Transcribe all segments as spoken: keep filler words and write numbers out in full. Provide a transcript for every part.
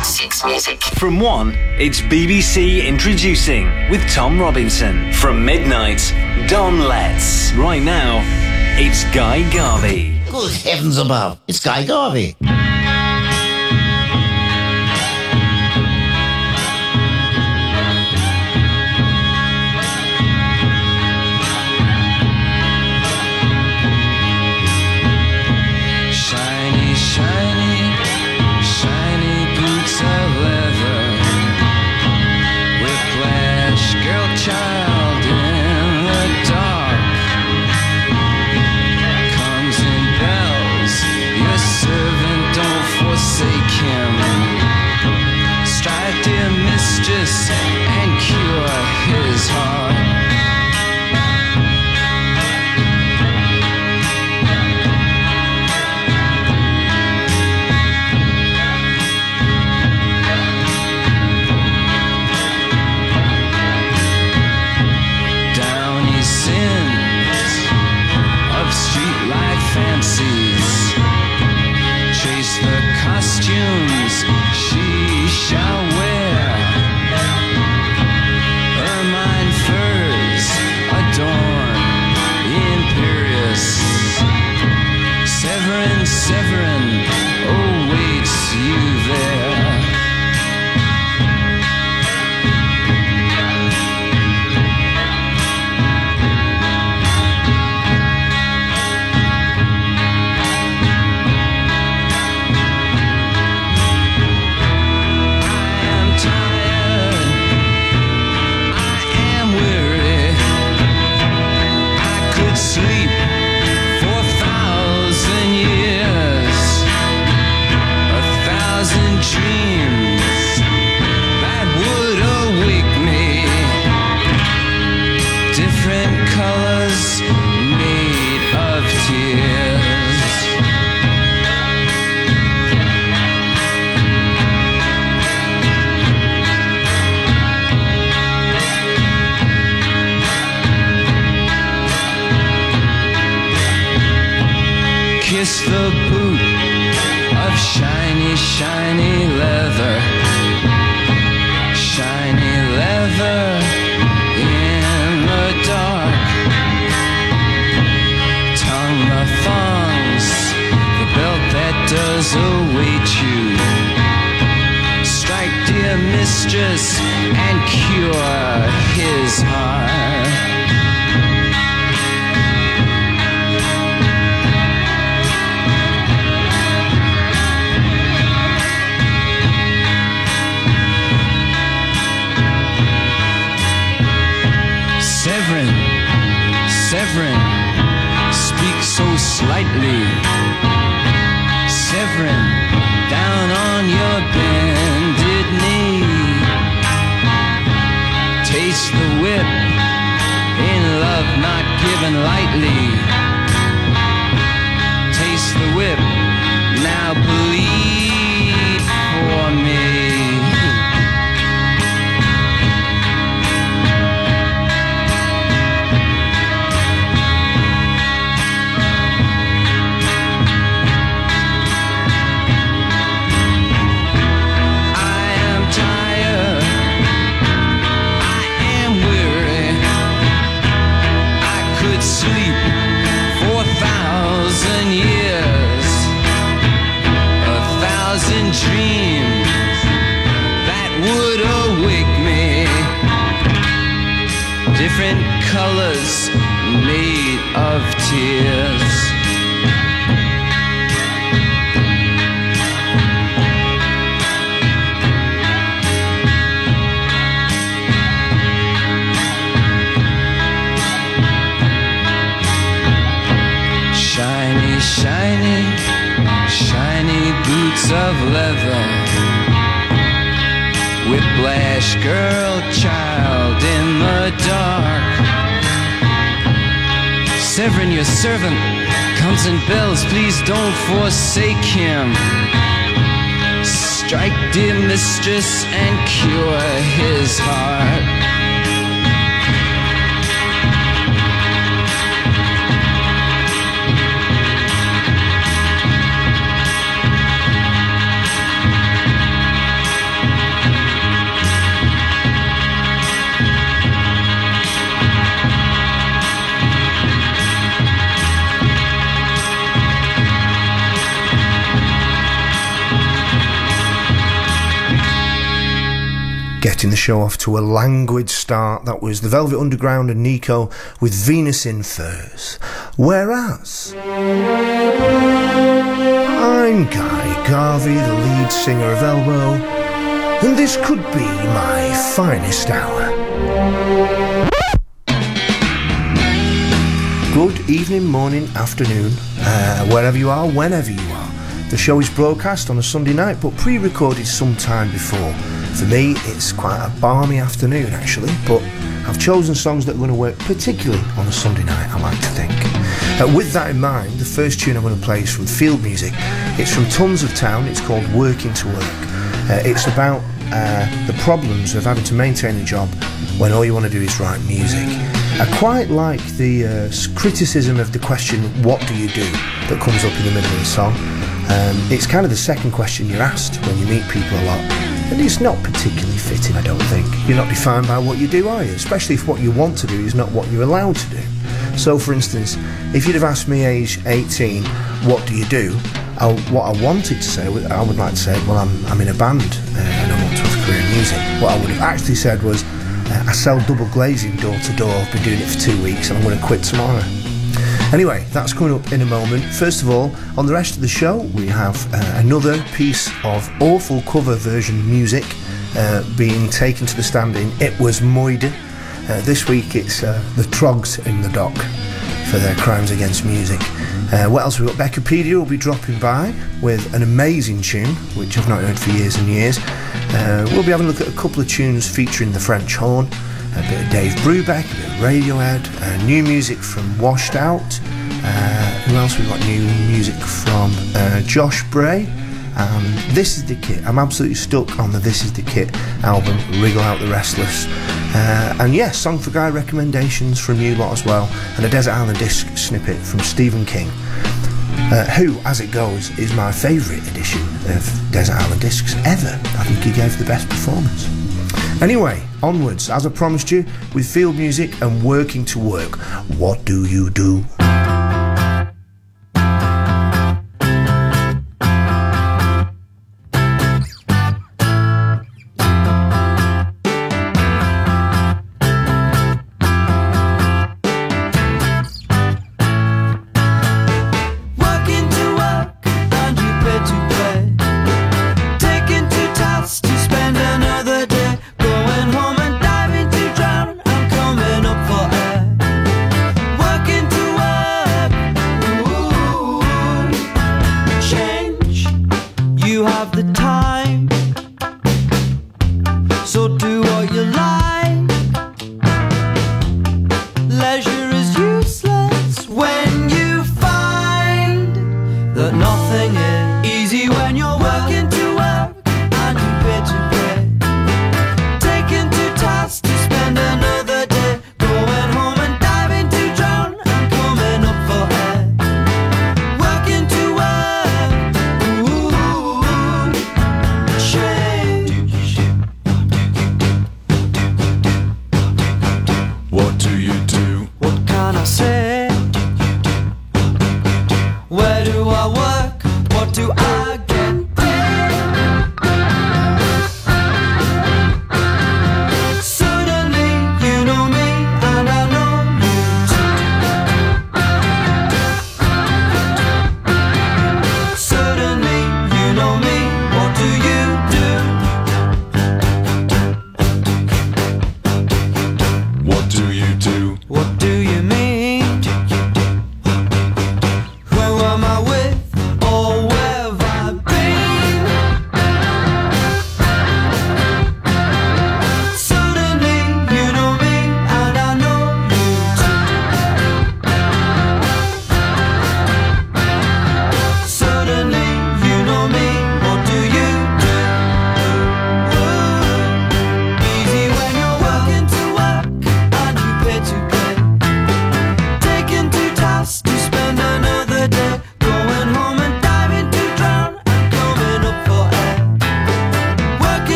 Six Music. From one, it's B B C Introducing with Tom Robinson. From midnight, Don Letts. Right now, it's Guy Garvey. Good heavens above, it's Guy Garvey. Shiny, shiny, shiny boots of leather. Whiplash, girl child in the dark. Comes in bells, your servant, don't forsake him. Strike, dear mistress, and cure his heart. Fancies, chase the costumes she shall wear. Ermine furs adorn the imperious. Severin, Severin awaits you there. Sleep for a thousand years, a thousand dreams that would awake me. Different colors made of tears. Kiss the boot of shiny, shiny leather. Shiny leather in the dark. Tongue the thongs, the belt that does await you. Strike, dear mistress, and cure his heart. Severin, Severin, speak so slightly. Severin, down on your bended knee. Taste the whip, in love not given lightly. Taste the whip, now bleed for me. Sleep for a thousand years, a thousand dreams that would awake me. Different colors made of tears. Shiny, shiny, shiny boots of leather. Whiplash, girl, child in the dark. Severin, your servant, comes in bells, please don't forsake him. Strike, dear mistress, and cure his heart. Getting the show off to a languid start. That was the Velvet Underground and Nico with Venus in Furs. Whereas I'm Guy Garvey, the lead singer of Elbow, and this could be my finest hour. Good evening, morning, afternoon, uh, wherever you are, whenever you are. The show is broadcast on a Sunday night, but pre-recorded some time before. For me, it's quite a balmy afternoon, actually, but I've chosen songs that are going to work particularly on a Sunday night, I like to think. Uh, with that in mind, the first tune I'm going to play is from Field Music. It's from Tons of Town. It's called Working to Work. Uh, it's about uh, the problems of having to maintain a job when all you want to do is write music. I quite like the uh, criticism of the question, what do you do, that comes up in the middle of the song. Um, it's kind of the second question you're asked when you meet people a lot, and it's not particularly fitting, I don't think. You're not defined by what you do, are you? Especially if what you want to do is not what you're allowed to do. So, for instance, if you'd have asked me age eighteen, what do you do? I, what I wanted to say, I would like to say, well, I'm, I'm in a band uh, and I want to have a career in music. What I would have actually said was, uh, I sell double glazing door to door, I've been doing it for two weeks and I'm going to quit tomorrow. Anyway, that's coming up in a moment. First of all, on the rest of the show, we have uh, another piece of awful cover version music uh, being taken to the stand in It Was Moide. Uh, this week it's uh, the Trogs in the dock for their crimes against music. Uh, what else? We've got Beccapedia will be dropping by with an amazing tune, which I've not heard for years and years. Uh, we'll be having a look at a couple of tunes featuring the French horn. A bit of Dave Brubeck, a bit of Radiohead, uh, new music from Washed Out. Uh, who else? We've got new music from uh, Josh Bray. And This Is The Kit. I'm absolutely stuck on the This Is The Kit album, Wriggle Out the Restless. Uh, and yes, Song for Guy recommendations from you lot as well. And a Desert Island Disc snippet from Stephen King. Uh, who, as it goes, is my favourite edition of Desert Island Discs ever. I think he gave the best performance. Anyway, onwards, as I promised you, with Field Music and Working to Work. What do you do?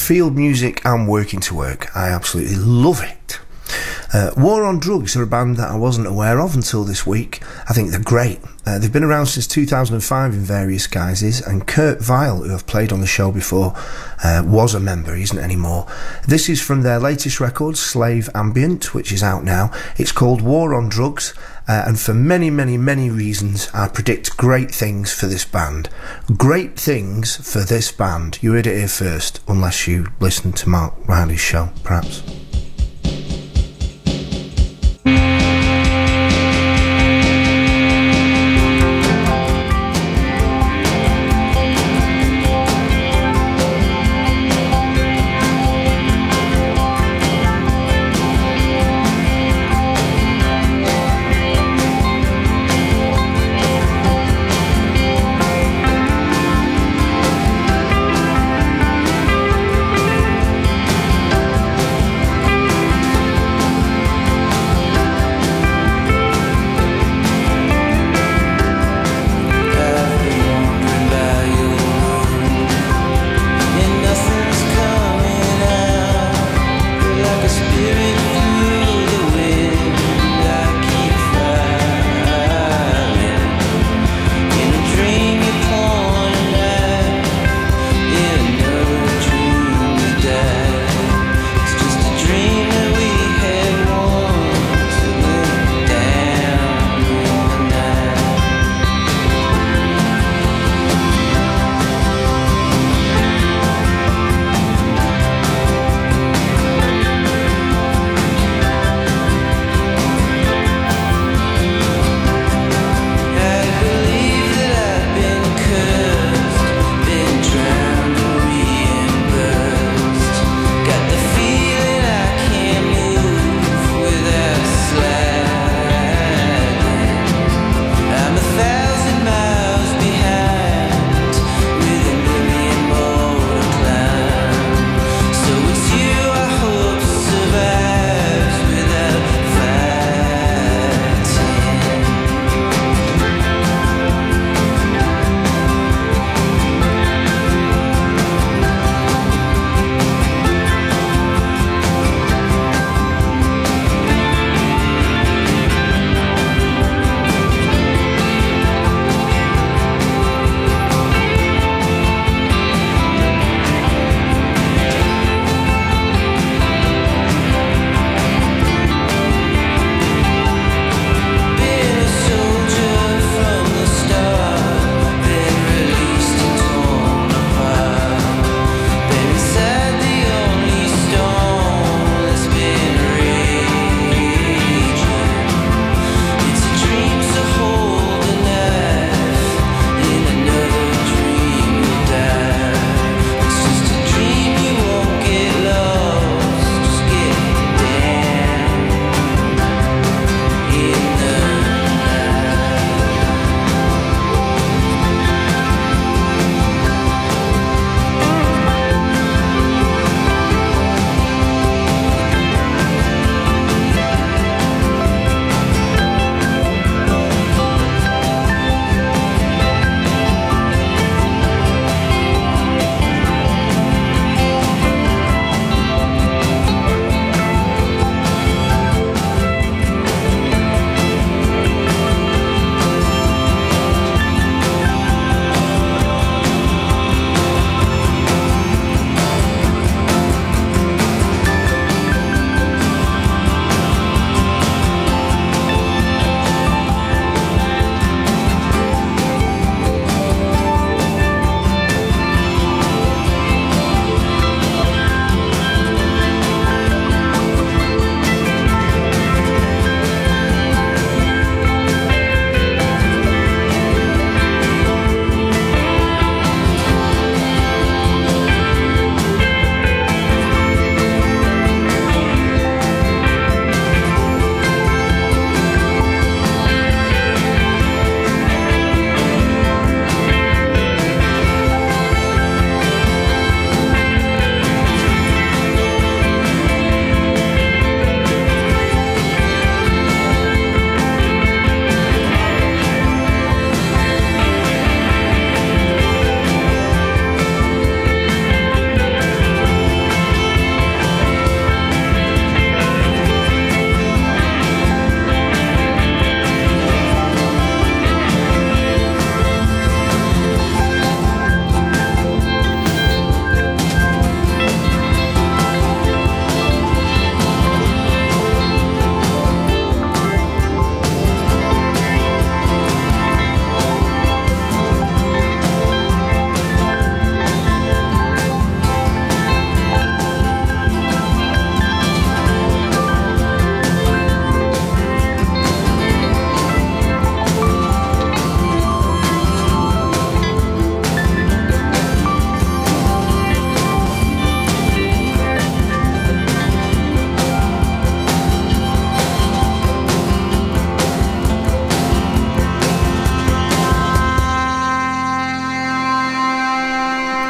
field music and working to work. I absolutely love it. Uh, War on Drugs are a band that I wasn't aware of until this week. I think they're great. Uh, they've been around since two thousand five in various guises, and Kurt Vile, who I've played on the show before, uh, was a member, he isn't anymore. This is from their latest record, Slave Ambient, which is out now. It's called War on Drugs, uh, and for many, many, many reasons, I predict great things for this band. Great things for this band. You heard it here first, unless you listened to Mark Riley's show, perhaps.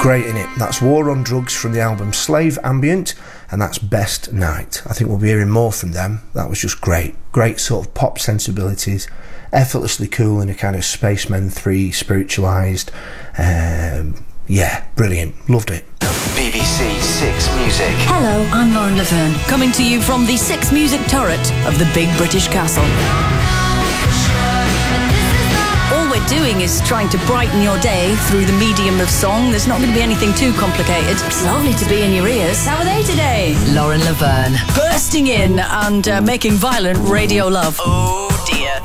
great in it. That's War on Drugs from the album Slave Ambient, and that's Best Night. I think we'll be hearing more from them. That was just great. Great sort of pop sensibilities, effortlessly cool in a kind of Spacemen three spiritualised. Um, yeah, brilliant. Loved it. B B C Six Music. Hello, I'm Lauren Laverne, coming to you from the Six Music turret of the Big British Castle. All we're doing is trying to brighten your day through the medium of song. There's not going to be anything too complicated. It's lovely to be in your ears. How are they today? Lauren Laverne. Bursting in and uh, making violent radio love. Oh dear.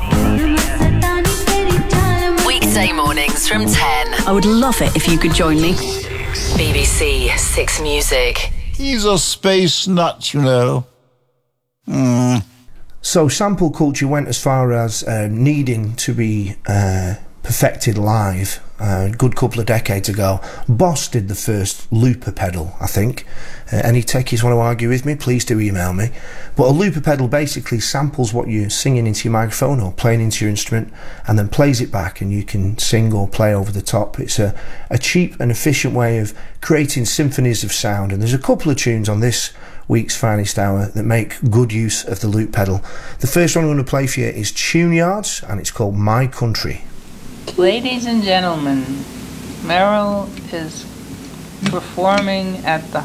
Weekday mornings from ten. I would love it if you could join me. B B C Six Music. He's a space nut, you know. Mm. So sample culture went as far as uh, needing to be uh, perfected live uh, a good couple of decades ago. Boss did the first looper pedal, I think. Uh, any techies want to argue with me, please do email me. But a looper pedal basically samples what you're singing into your microphone or playing into your instrument and then plays it back, and you can sing or play over the top. It's a, a cheap and efficient way of creating symphonies of sound, and there's a couple of tunes on this week's Finest Hour that make good use of the loop pedal. The first one I'm going to play for you is Tune Yards, and it's called My Country. Ladies and gentlemen, Meryl is performing at the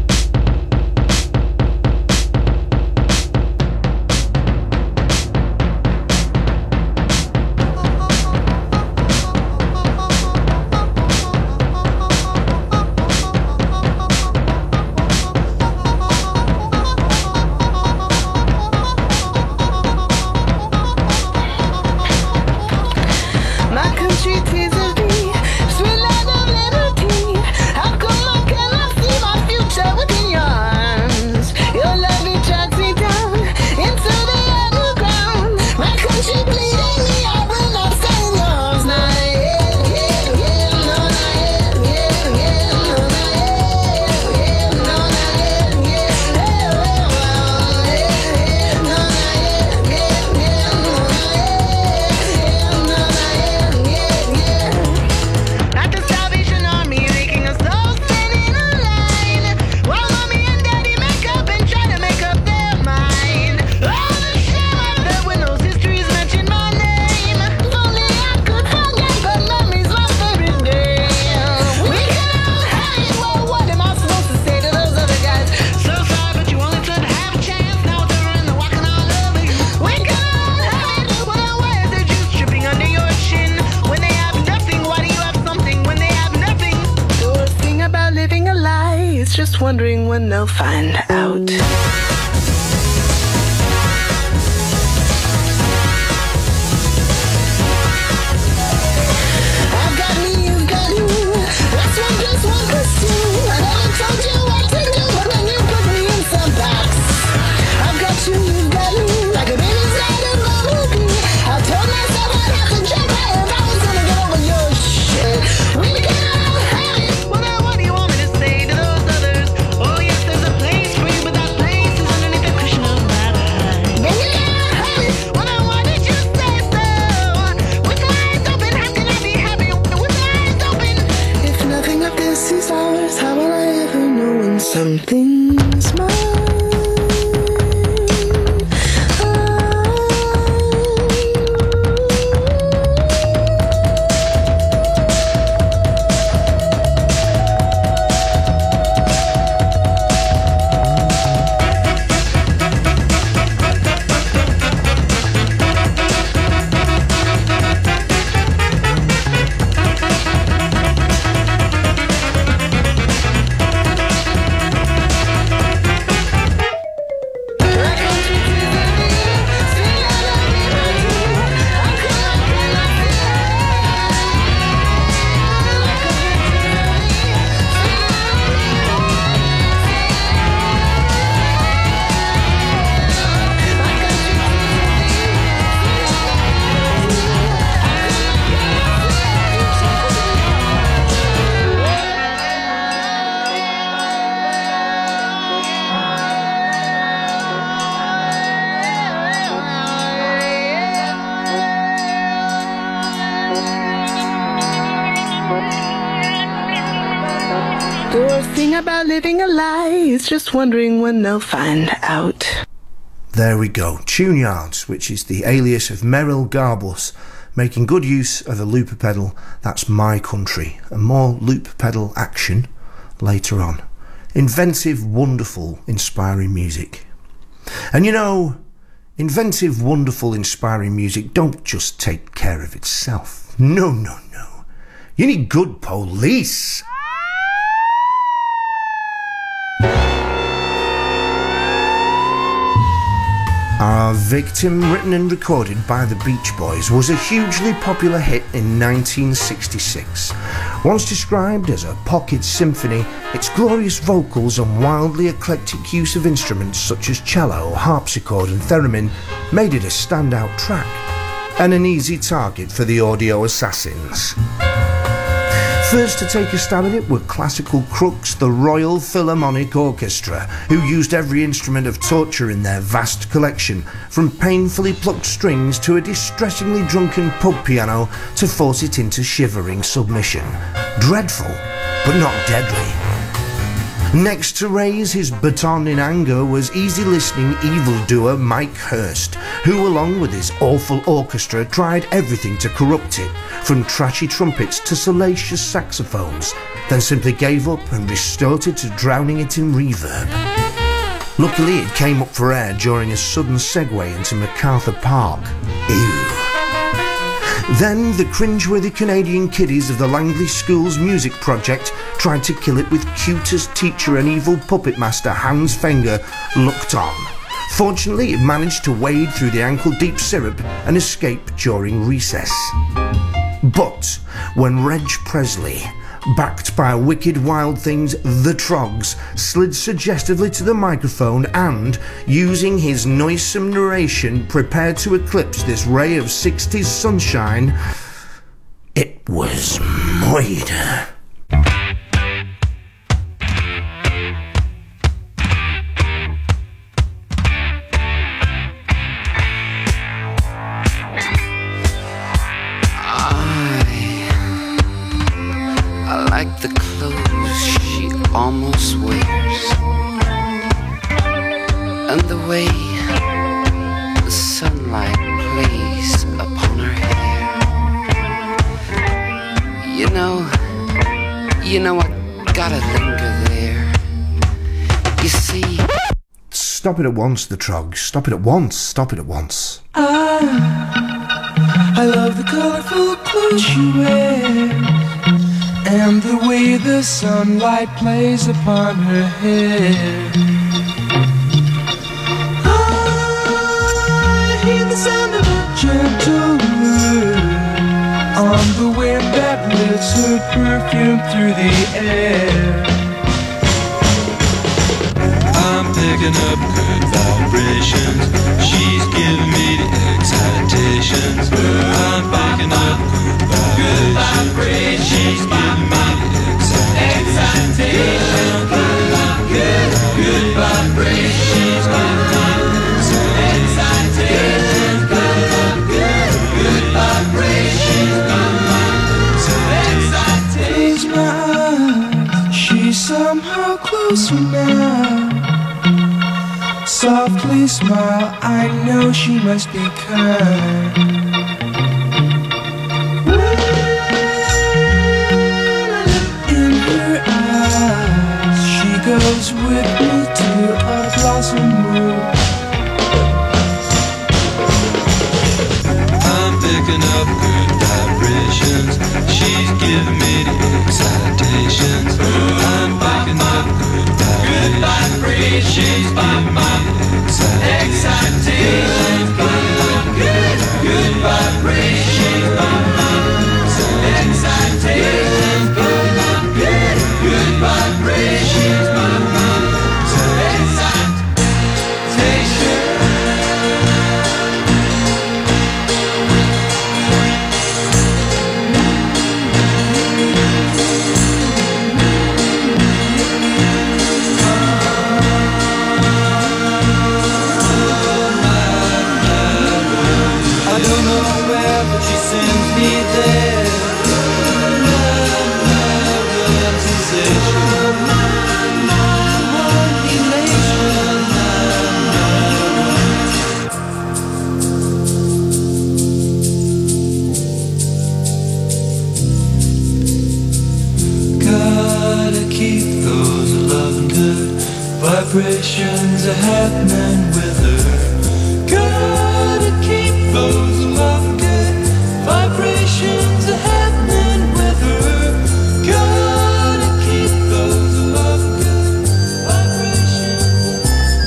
wondering when they'll find out. I've got me, you've got you. That's one plus one plus two. I never told you what to do, but then you put me in some box. I've got you, you've got me. Like a baby's out of a movie. I told myself I'd have to jump out if I was gonna get over your shit. We can all have it. What, what do you want me to say to those others? Oh yes, there's a place for you, but that place is thing about living a lie is just wondering when they'll find out. There we go, Tune Yards, which is the alias of Merrill Garbus, making good use of a looper pedal. That's My Country, and more loop pedal action later on. Inventive, wonderful, inspiring music. And you know, inventive, wonderful, inspiring music don't just take care of itself. No, no, no. You need good police. Our Victim, written and recorded by the Beach Boys, was a hugely popular hit in nineteen sixty-six. Once described as a pocket symphony, its glorious vocals and wildly eclectic use of instruments such as cello, harpsichord and theremin made it a standout track, and an easy target for the audio assassins. First to take a stab at it were classical crooks, the Royal Philharmonic Orchestra, who used every instrument of torture in their vast collection, from painfully plucked strings to a distressingly drunken pub piano to force it into shivering submission. Dreadful, but not deadly. Next to raise his baton in anger was easy-listening evildoer Mike Hurst, who along with his awful orchestra tried everything to corrupt it, from trashy trumpets to salacious saxophones, then simply gave up and resorted to drowning it in reverb. Luckily it came up for air during a sudden segue into MacArthur Park. Ew. Then the cringeworthy Canadian kiddies of the Langley School's music project tried to kill it with cutest teacher and evil puppet master Hans Fenger looked on. Fortunately, it managed to wade through the ankle-deep syrup and escape during recess. But when Reg Presley, backed by Wicked Wild Things The Trogs, slid suggestively to the microphone and, using his noisome narration, prepared to eclipse this ray of sixties sunshine, it was murder. Like the clothes she almost wears, and the way the sunlight plays upon her hair. You know, you know I gotta linger there. You see. Stop it at once, the Trogs. Stop it at once. Stop it at once. I, I love the colorful clothes she wears, and the way the sunlight plays upon her hair. I hear the sound of a gentle word on the wind that lifts her perfume through the air. I'm picking up good vibrations. She's giving me the excitations. I'm picking up good vibrations. She's giving me the excitations. Good, good vibrations. She's giving me the excitations. Good, good vibrations. Close my eyes, she's somehow closer now. Softly smile, I know she must be kind. In her eyes, she goes with me to a blossom room. I'm picking up good vibrations. She's giving me the excitations. I'm picking up good vibrations. She's giving me the excitations. Good, good vibrations. Excitations. Good, good vibrations. I don't know where, but she Vibrations are happening with her. Gotta keep those love good. Vibrations are happening with her. Gotta keep those love good. Vibrations.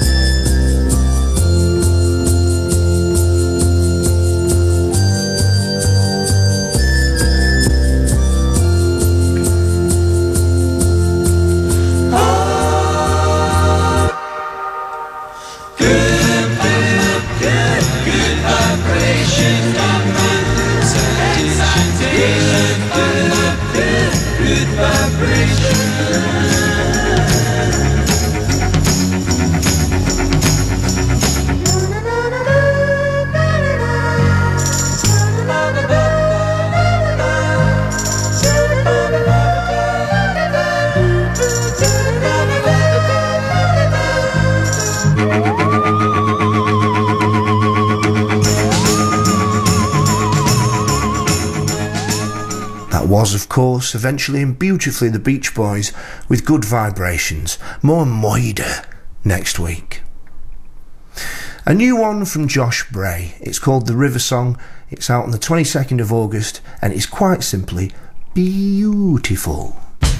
Was, of course, eventually and beautifully the Beach Boys with Good Vibrations. More Moida next week. A new one from Josh Bray. It's called The River Song. It's out on the twenty-second of August and it's quite simply beautiful.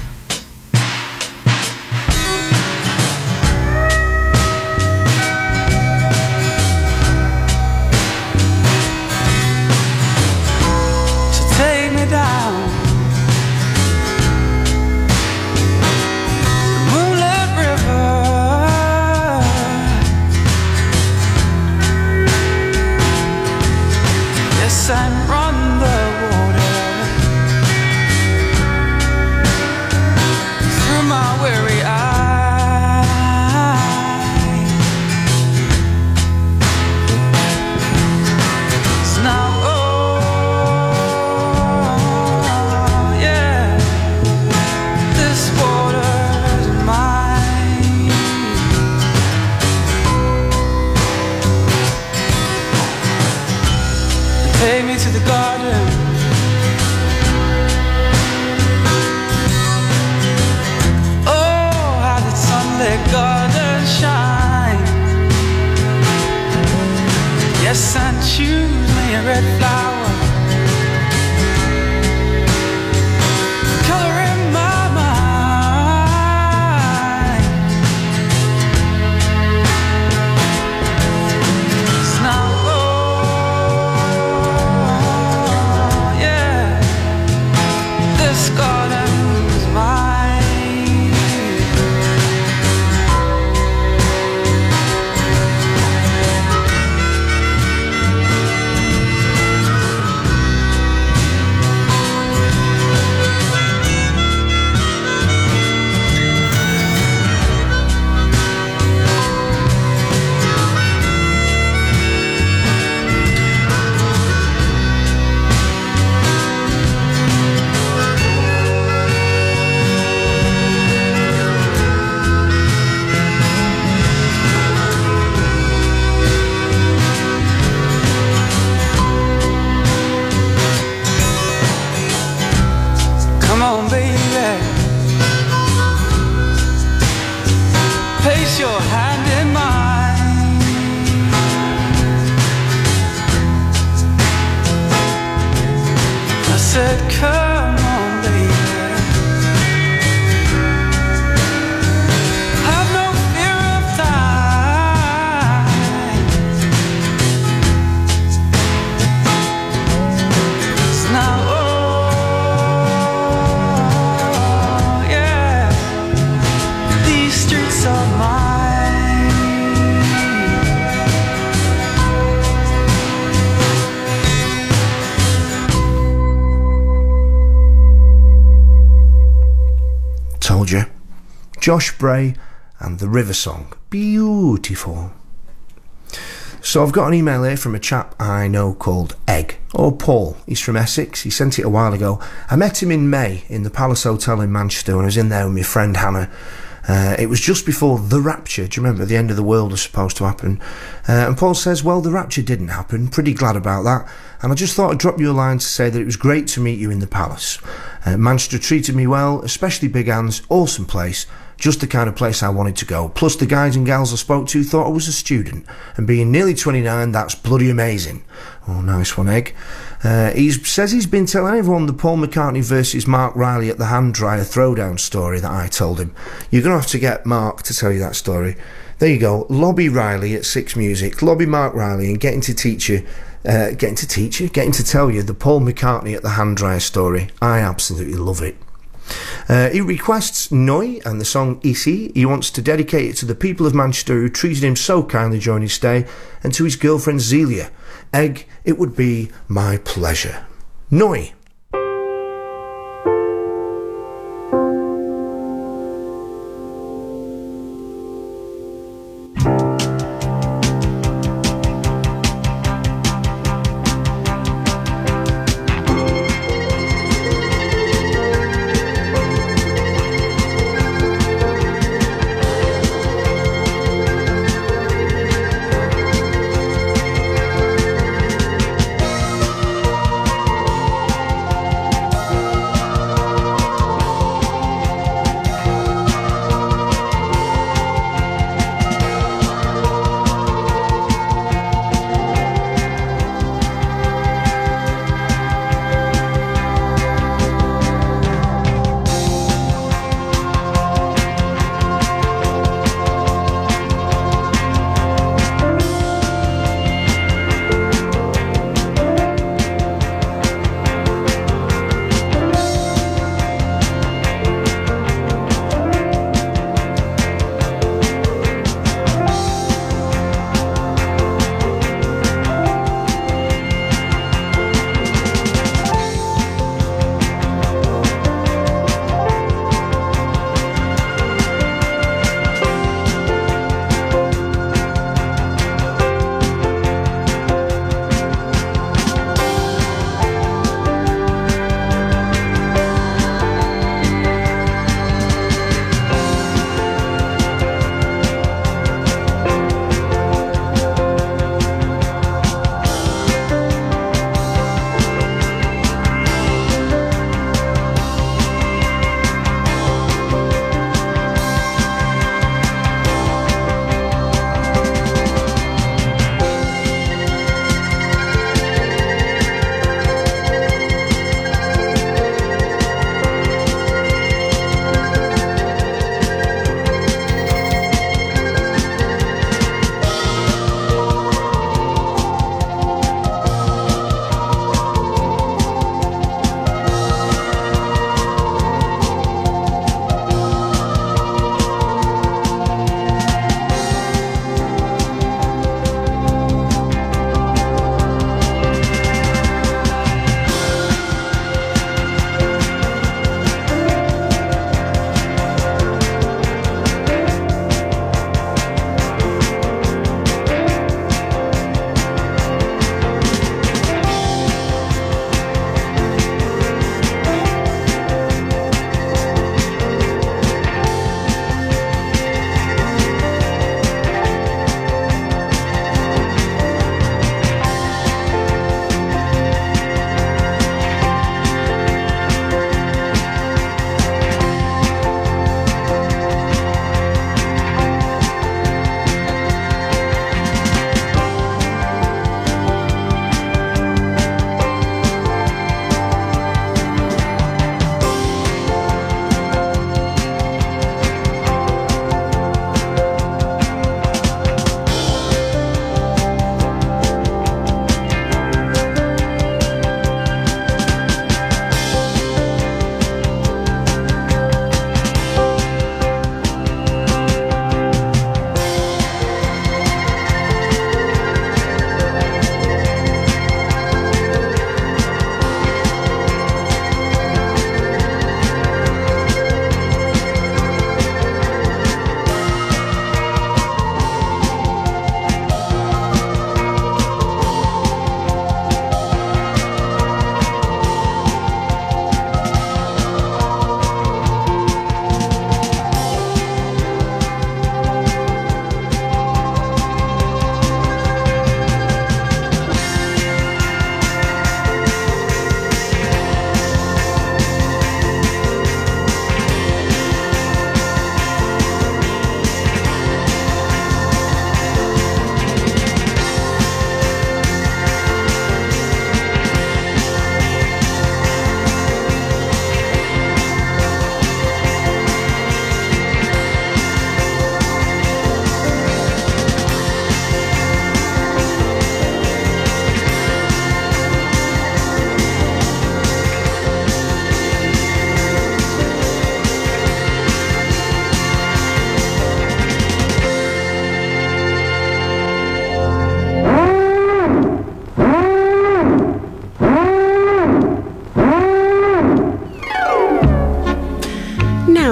Josh Bray and The River Song. Beautiful. So I've got an email here from a chap I know called Egg, or Paul. He's from Essex. He sent it a while ago. I met him in May in the Palace Hotel in Manchester when I was in there with my friend Hannah. Uh, it was just before The Rapture. Do you remember? The end of the world was supposed to happen. Uh, and Paul says, well, The Rapture didn't happen. Pretty glad about that. And I just thought I'd drop you a line to say that it was great to meet you in the Palace. Uh, Manchester treated me well, especially Big Anne's. Awesome place. Just the kind of place I wanted to go. Plus the guys and gals I spoke to thought I was a student, and being nearly twenty-nine, that's bloody amazing. Oh, nice one, Egg. Uh, he says he's been telling everyone the Paul McCartney versus Mark Riley at the hand dryer throwdown story that I told him. You're going to have to get Mark to tell you that story. There you go. Lobby Riley at Six Music. Lobby Mark Riley and getting to teach you, uh, getting to teach you, getting to tell you the Paul McCartney at the hand dryer story. I absolutely love it. Uh, he requests Noi and the song Isi. He wants to dedicate it to the people of Manchester who treated him so kindly during his stay, and to his girlfriend Zelia. Egg, it would be my pleasure. Noi.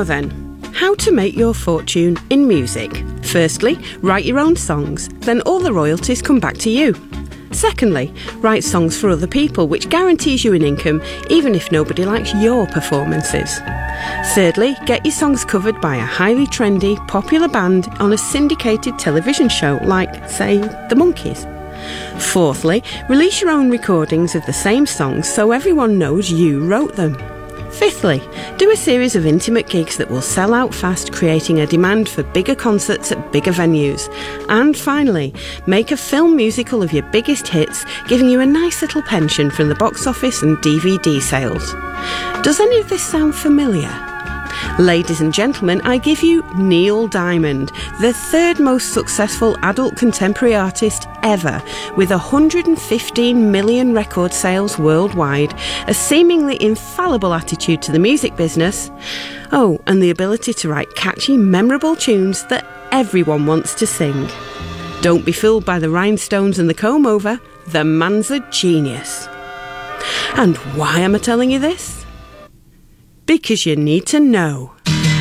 then, how to make your fortune in music. Firstly, write your own songs, then all the royalties come back to you. Secondly, write songs for other people, which guarantees you an income even if nobody likes your performances. Thirdly, get your songs covered by a highly trendy, popular band on a syndicated television show like, say, The Monkees. Fourthly, release your own recordings of the same songs so everyone knows you wrote them. Fifthly, do a series of intimate gigs that will sell out fast, creating a demand for bigger concerts at bigger venues. And finally, make a film musical of your biggest hits, giving you a nice little pension from the box office and D V D sales. Does any of this sound familiar? Ladies and gentlemen, I give you Neil Diamond, the third most successful adult contemporary artist ever, with one hundred fifteen million record sales worldwide, a seemingly infallible attitude to the music business, oh, and the ability to write catchy, memorable tunes that everyone wants to sing. Don't be fooled by the rhinestones and the comb-over, the man's a genius. And why am I telling you this? Because you need to know.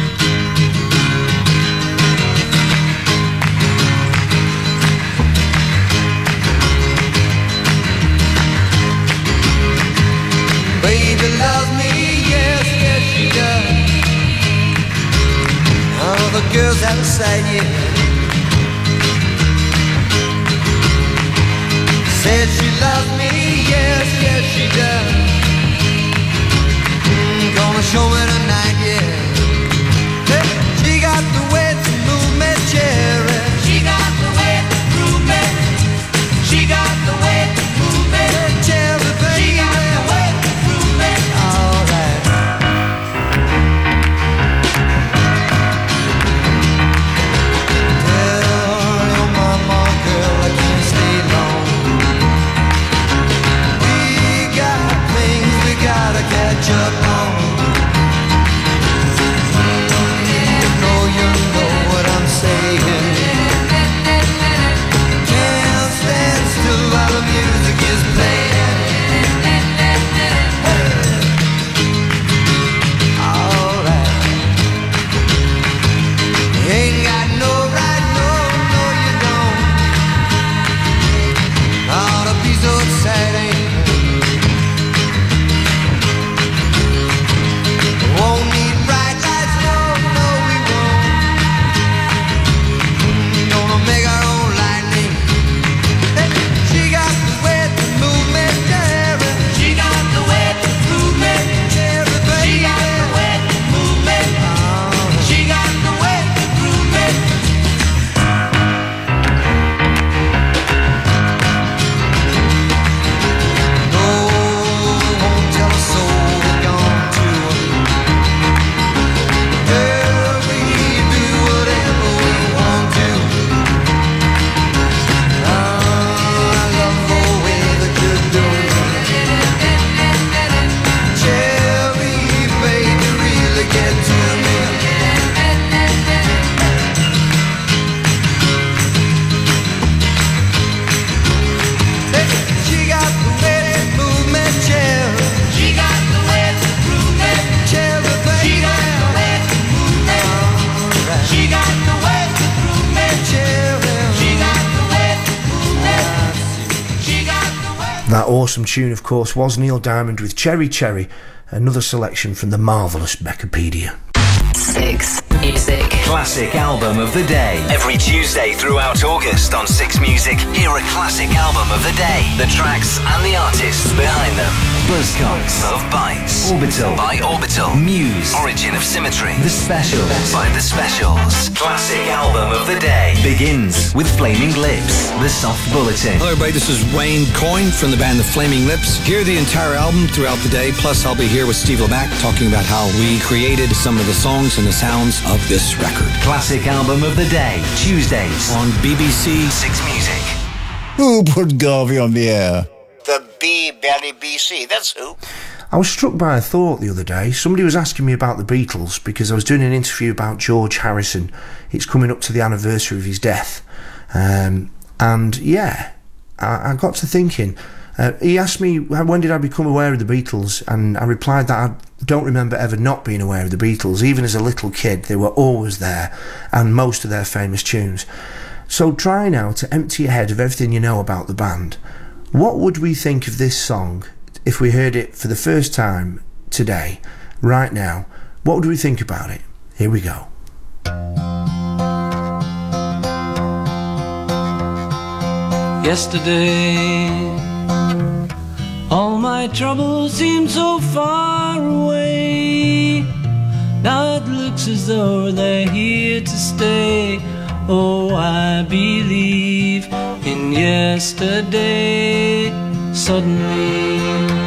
Baby loves me, yes, yes she does. All the girls outside, yeah. Said she loves me, yes, yes she does. Gonna show me tonight, yeah. Hey, she got the way to move me, cherry. She got the way to move me. She got the way to move me, cherry, baby. She got the way to move me. All right. Tell your mama, girl, I can't stay long. We got things we gotta catch up on. That awesome tune, of course, was Neil Diamond with Cherry Cherry, another selection from the marvellous Beccapedia. Six Music. Classic album of the day. Every Tuesday throughout August on Six Music, hear a classic album of the day. The tracks and the artists behind them. Buzzcocks, Love Bites, Orbital by Orbital, Muse, Origin of Symmetry, The Specials by The Specials. Classic album of the day begins with Flaming Lips, The Soft Bulletin. Hello everybody, this is Wayne Coyne from the band The Flaming Lips. Hear the entire album throughout the day, plus I'll be here with Steve LeMac talking about how we created some of the songs and the sounds of this record. Classic album of the day, Tuesdays on B B C Six Music. Who put Garvey on the air? The B-Belly B C, that's who. I was struck by a thought the other day. Somebody was asking me about the Beatles because I was doing an interview about George Harrison. It's coming up to the anniversary of his death. Um, and yeah, I, I got to thinking, Uh, he asked me, when did I become aware of the Beatles? And I replied that I don't remember ever not being aware of the Beatles. Even as a little kid, they were always there, and most of their famous tunes. So try now to empty your head of everything you know about the band. What would we think of this song if we heard it for the first time today, right now? What would we think about it? Here we go. Yesterday, all my troubles seem so far away. Now it looks as though they're here to stay. Oh, I believe in yesterday. Suddenly,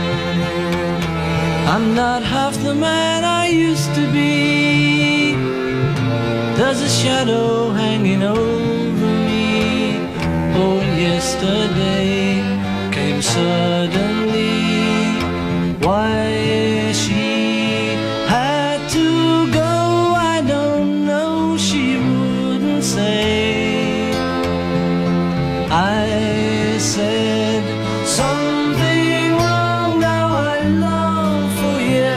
I'm not half the man I used to be. There's a shadow hanging over me. Oh, yesterday came suddenly. Why she had to go, I don't know. She wouldn't say. I said something wrong. Now I long for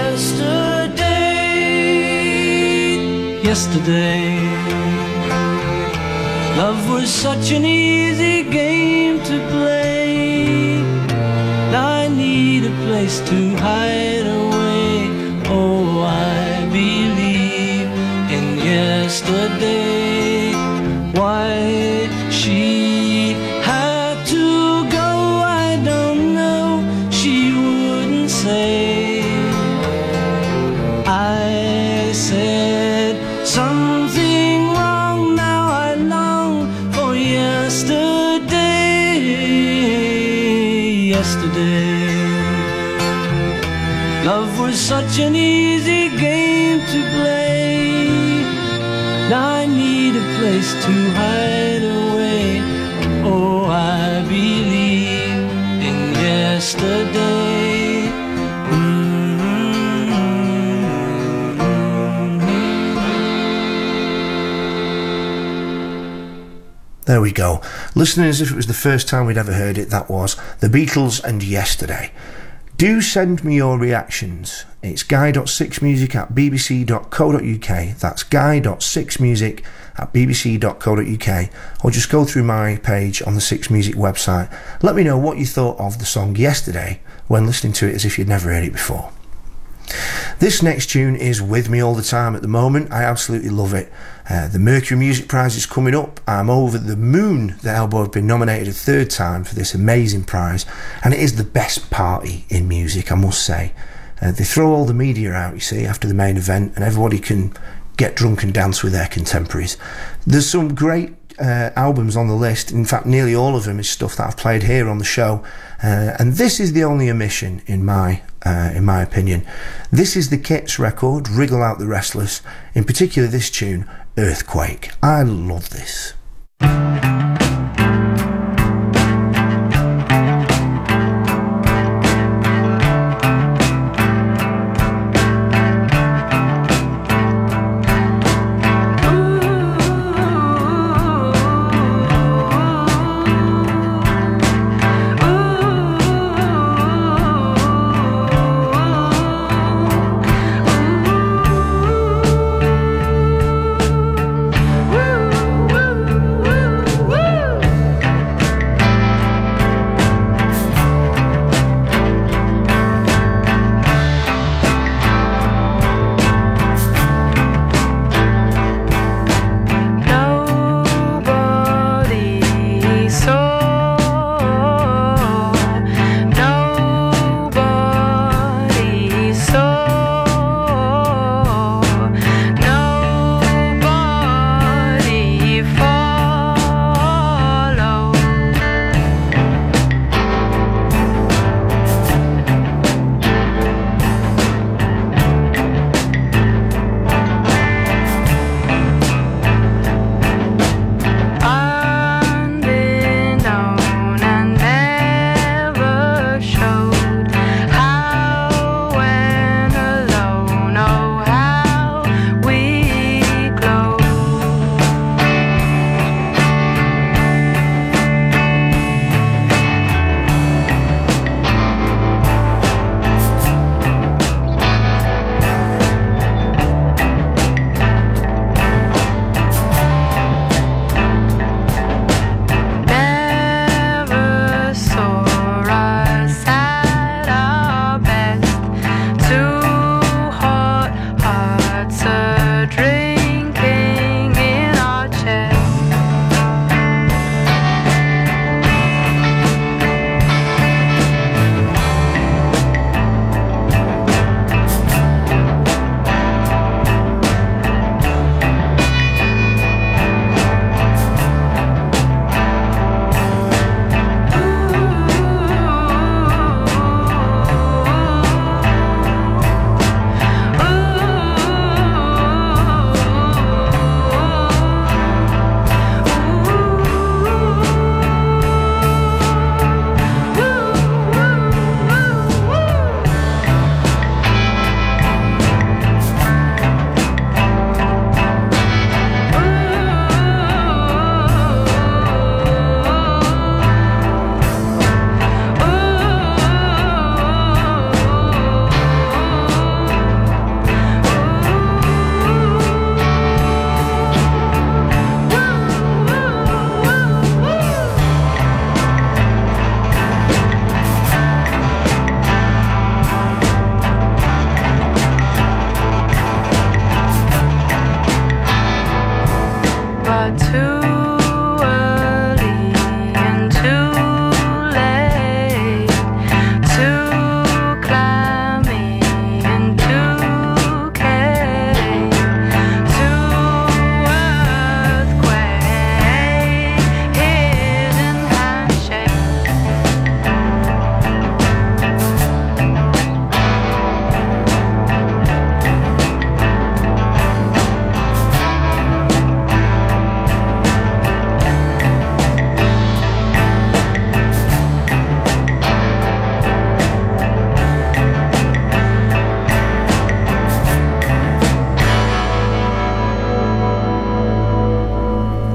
yesterday. Yesterday, love was such an easy game to play. Now I need a place to hide away. Oh, I believe in yesterday. Why she had to go, I don't know. She wouldn't say. I said something wrong. Now I long for yesterday. Yesterday, love was such an easy game to play. Now I need a place to hide away. Oh, I believe in yesterday. There we go. Listening as if it was the first time we'd ever heard it, that was The Beatles and Yesterday. Do send me your reactions. It's guy dot six music at b b c dot co dot u k. That's guy dot six music at b b c dot co dot u k. Or just go through my page on the Six Music website. Let me know what you thought of the song Yesterday when listening to it as if you'd never heard it before. This next tune is with me all the time at the moment. I absolutely love it. Uh, the Mercury Music Prize is coming up. I'm over the moon that Elbow have been nominated a third time for this amazing prize, and it is the best party in music, I must say. Uh, they throw all the media out, you see, after the main event, and everybody can get drunk and dance with their contemporaries. There's some great uh, albums on the list. In fact, nearly all of them is stuff that I've played here on the show, uh, and this is the only omission in my uh, in my opinion. This is the Kits record, Wriggle Out the Restless, in particular this tune, Earthquake. I love this. Woo!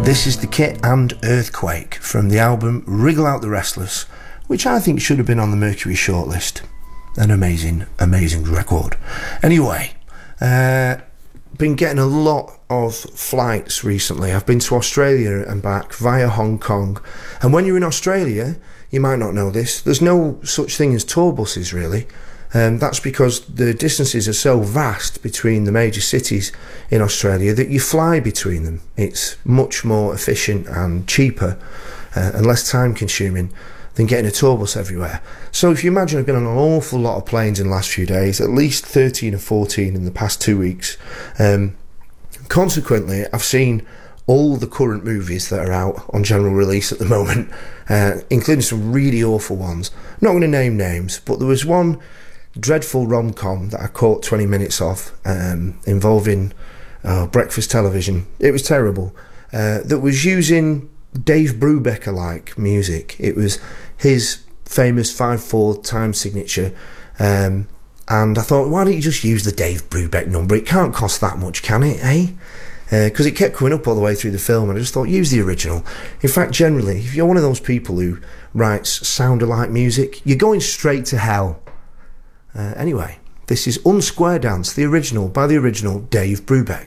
This is The Kit and Earthquake from the album Wriggle Out the Restless, which I think should have been on the Mercury shortlist. An amazing, amazing record. Anyway, uh, been getting a lot of flights recently. I've been to Australia and back via Hong Kong. And when you're in Australia, you might not know this, there's no such thing as tour buses really. Um, that's because the distances are so vast between the major cities in Australia that you fly between them. It's much more efficient and cheaper uh, and less time consuming than getting a tour bus everywhere. So if you imagine, I've been on an awful lot of planes in the last few days, at least thirteen or fourteen in the past two weeks. Um, consequently, I've seen all the current movies that are out on general release at the moment, uh, including some really awful ones. I'm not going to name names, but there was one dreadful rom-com that I caught twenty minutes of, um, involving uh, breakfast television. It was terrible. Uh, that was using Dave Brubeck-alike music. It was his famous five four time signature, um, and I thought, why don't you just use the Dave Brubeck number? It can't cost that much, can it, eh? Because uh, it kept coming up all the way through the film, and I just thought, use the original. In fact, generally, if you're one of those people who writes sound-alike music, you're going straight to hell. Uh, anyway, this is Unsquare Dance, the original, by the original Dave Brubeck.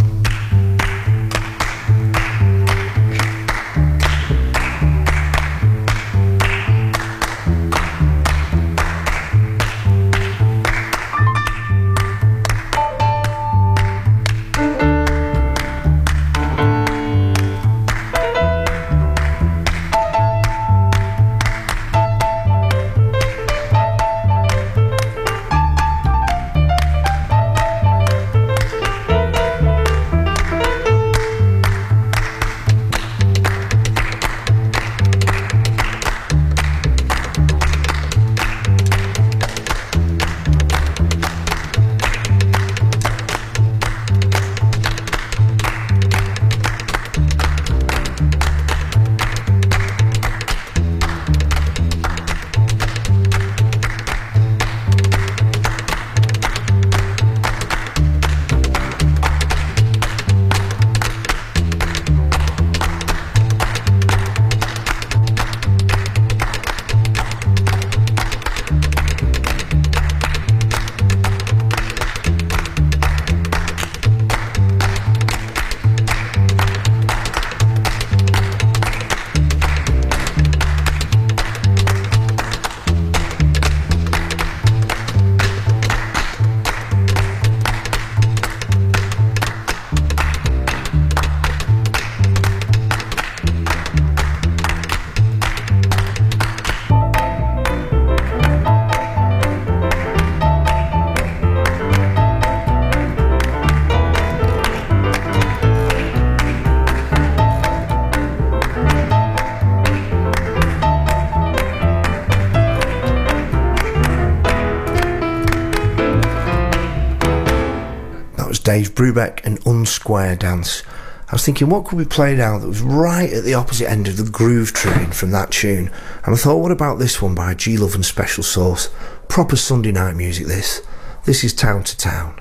Dave Brubeck and Unsquare Dance. I was thinking, what could we play now that was right at the opposite end of the groove train from that tune? And I thought, what about this one by G Love and Special Sauce? Proper Sunday night music, this. This is Town to Town.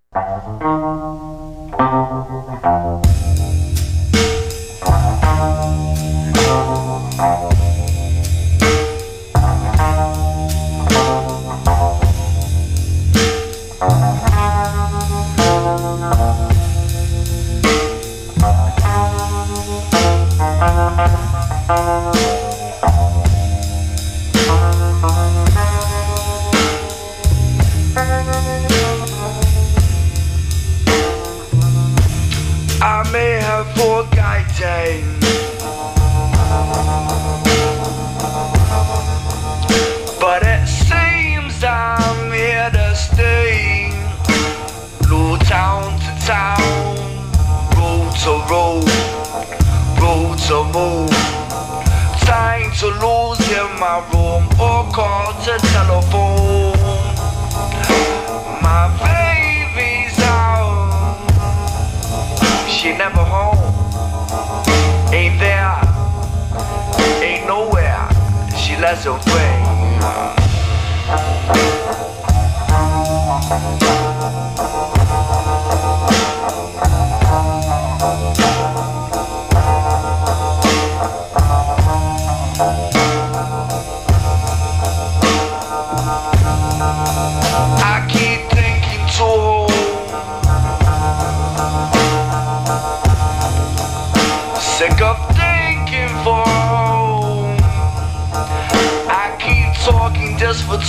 I may have forgotten, but it seems I'm here to stay. Low town to town, road to road, road to move. Time to lose in my room or call to telephone. My baby's out, she never home. Ain't there, ain't nowhere, she lets away.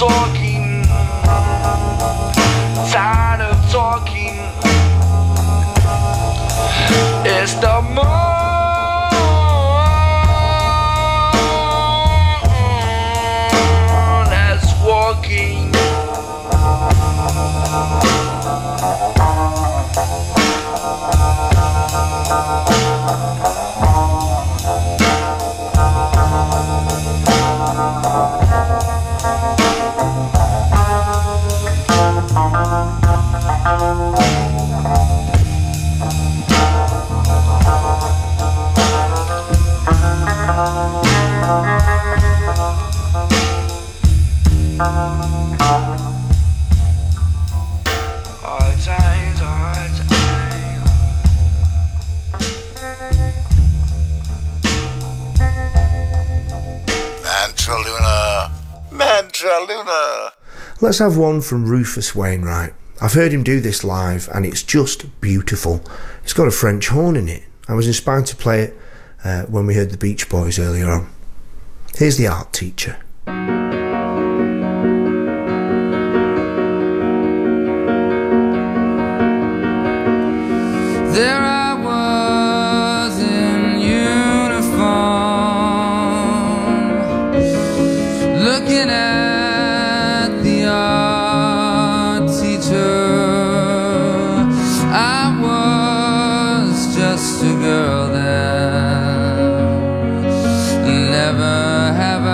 talking, tired of talking. It's the moon that's walking. Hard times, hard times. Mantraluna. Mantraluna. Let's have one from Rufus Wainwright. I've heard him do this live and it's just beautiful. It's got a French horn in it. I was inspired to play it uh, when we heard the Beach Boys earlier on. Here's the art teacher. There I was in uniform, looking at the art teacher. I was just a girl then, never have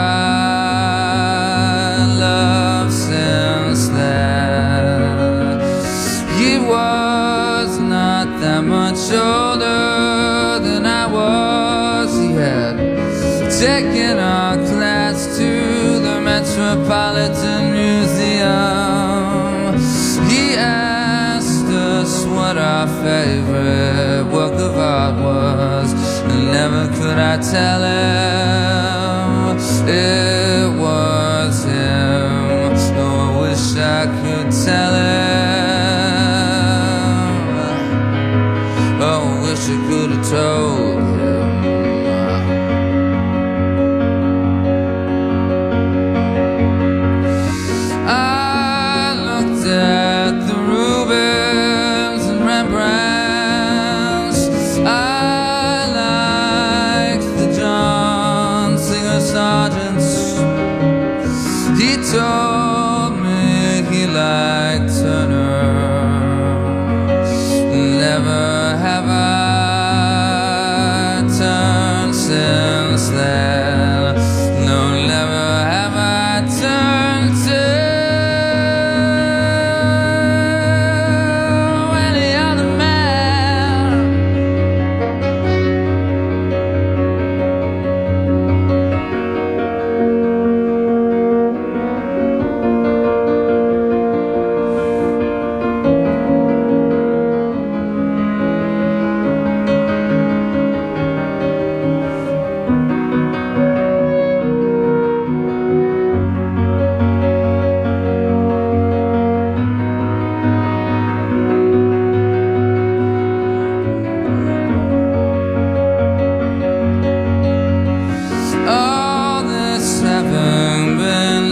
I loved since then. He was not that much older than I was. He had taken our class to the Metropolitan Museum. He asked us what our favorite work of art was, and never could I tell him it was him. Oh, I wish I could tell him. Oh, I wish I could have told him. I looked at the Rubens and Rembrandts. I liked the John Singer Sargents. He told me he liked Turner. Never have I turned since then. No, never have I turned to any other man. All this having been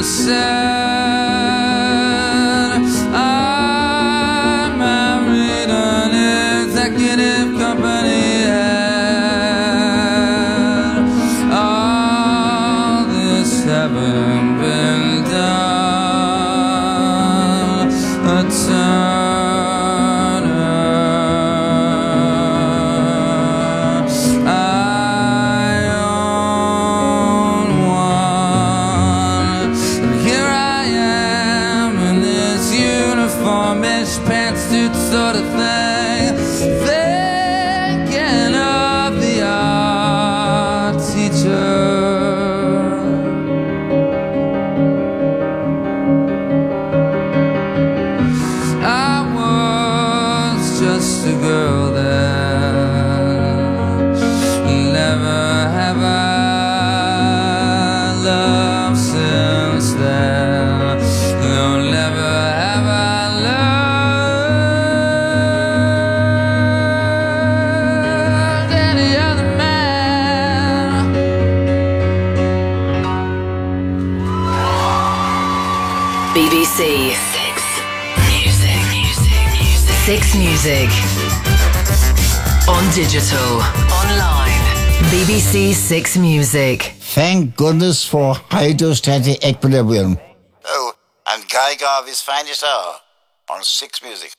said, I married an executive company head. All this having been done, a Turner. I own one. Here I am in this uniform-ish pantsuit sort of thing, thinking of the art teacher. I was just a girl then, never have I loved since then. No, never have I loved Six Music. On digital, online. B B C Six Music. Thank goodness for hydrostatic equilibrium. Oh, and Guy Garvey's finest hour on Six Music.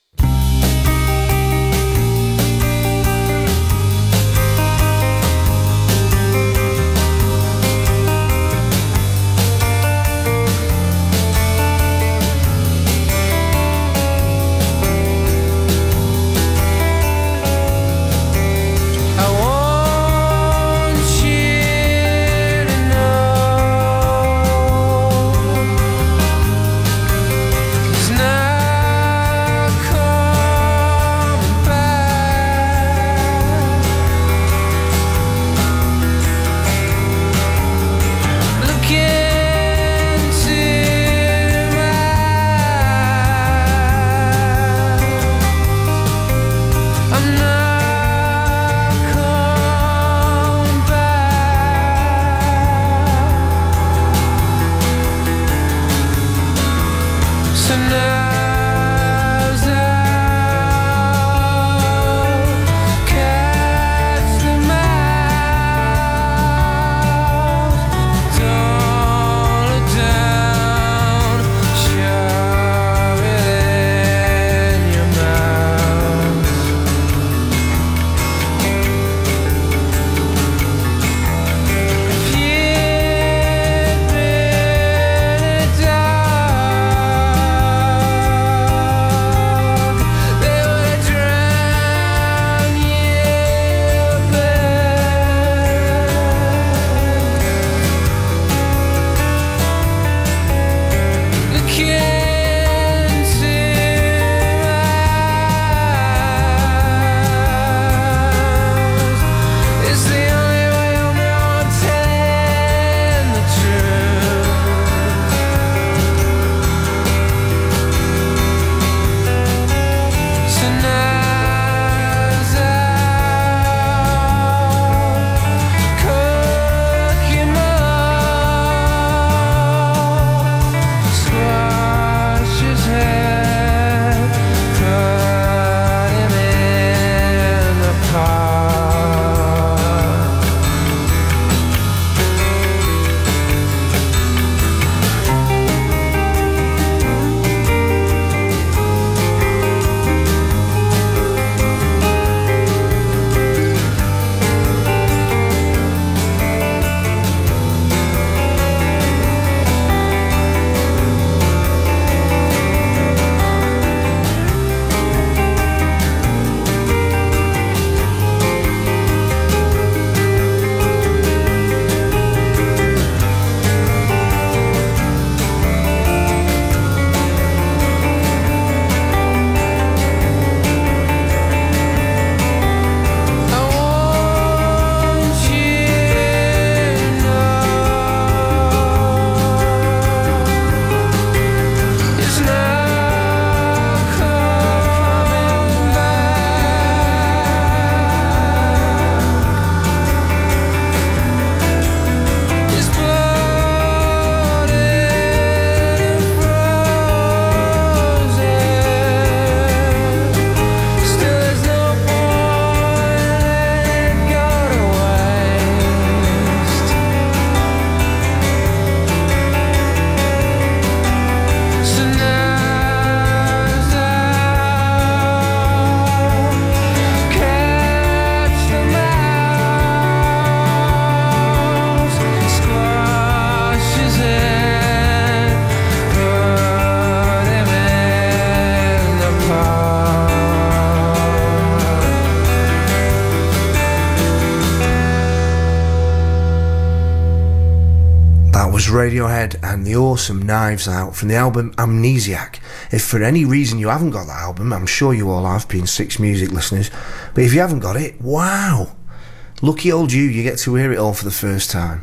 Radiohead and the awesome Knives Out from the album Amnesiac. If for any reason you haven't got that album, I'm sure you all have, been Six Music listeners, but if you haven't got it, wow, lucky old you, you get to hear it all for the first time.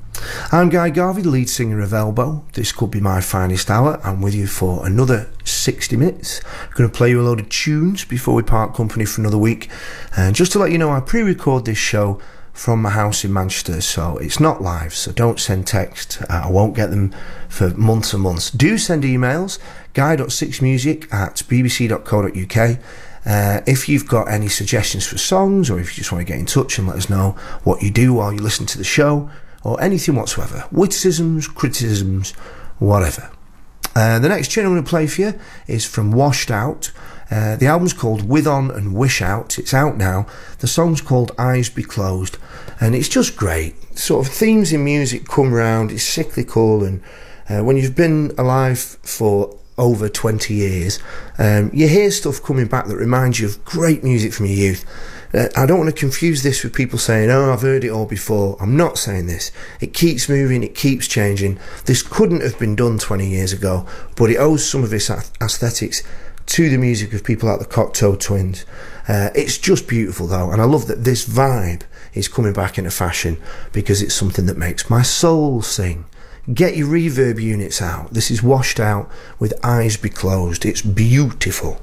I'm Guy Garvey, the lead singer of Elbow. This could be my finest hour. I'm with you for another sixty minutes. I'm going to play you a load of tunes before we part company for another week. And just to let you know, I pre-record this show from my house in Manchester, so it's not live, so don't send text. uh, I won't get them for months and months. Do send emails, guy dot six music at b b c dot co dot u k, Uh, if you've got any suggestions for songs, or if you just want to get in touch and let us know what you do while you listen to the show, or anything whatsoever, witticisms, criticisms, whatever. Uh, the next tune I'm going to play for you is from Washed Out. Uh, the album's called With On and Wish Out. It's out now. The song's called Eyes Be Closed, and it's just great. Sort of themes in music come round. It's cyclical, and uh, when you've been alive for over twenty years, um, you hear stuff coming back that reminds you of great music from your youth. Uh, I don't want to confuse this with people saying, oh, I've heard it all before. I'm not saying this. It keeps moving, it keeps changing. This couldn't have been done twenty years ago, but it owes some of its aesthetics to the music of people like the Cocteau Twins. Uh, it's just beautiful though, and I love that this vibe is coming back into fashion because it's something that makes my soul sing. Get your reverb units out. This is Washed Out with Eyes Be Closed. It's beautiful.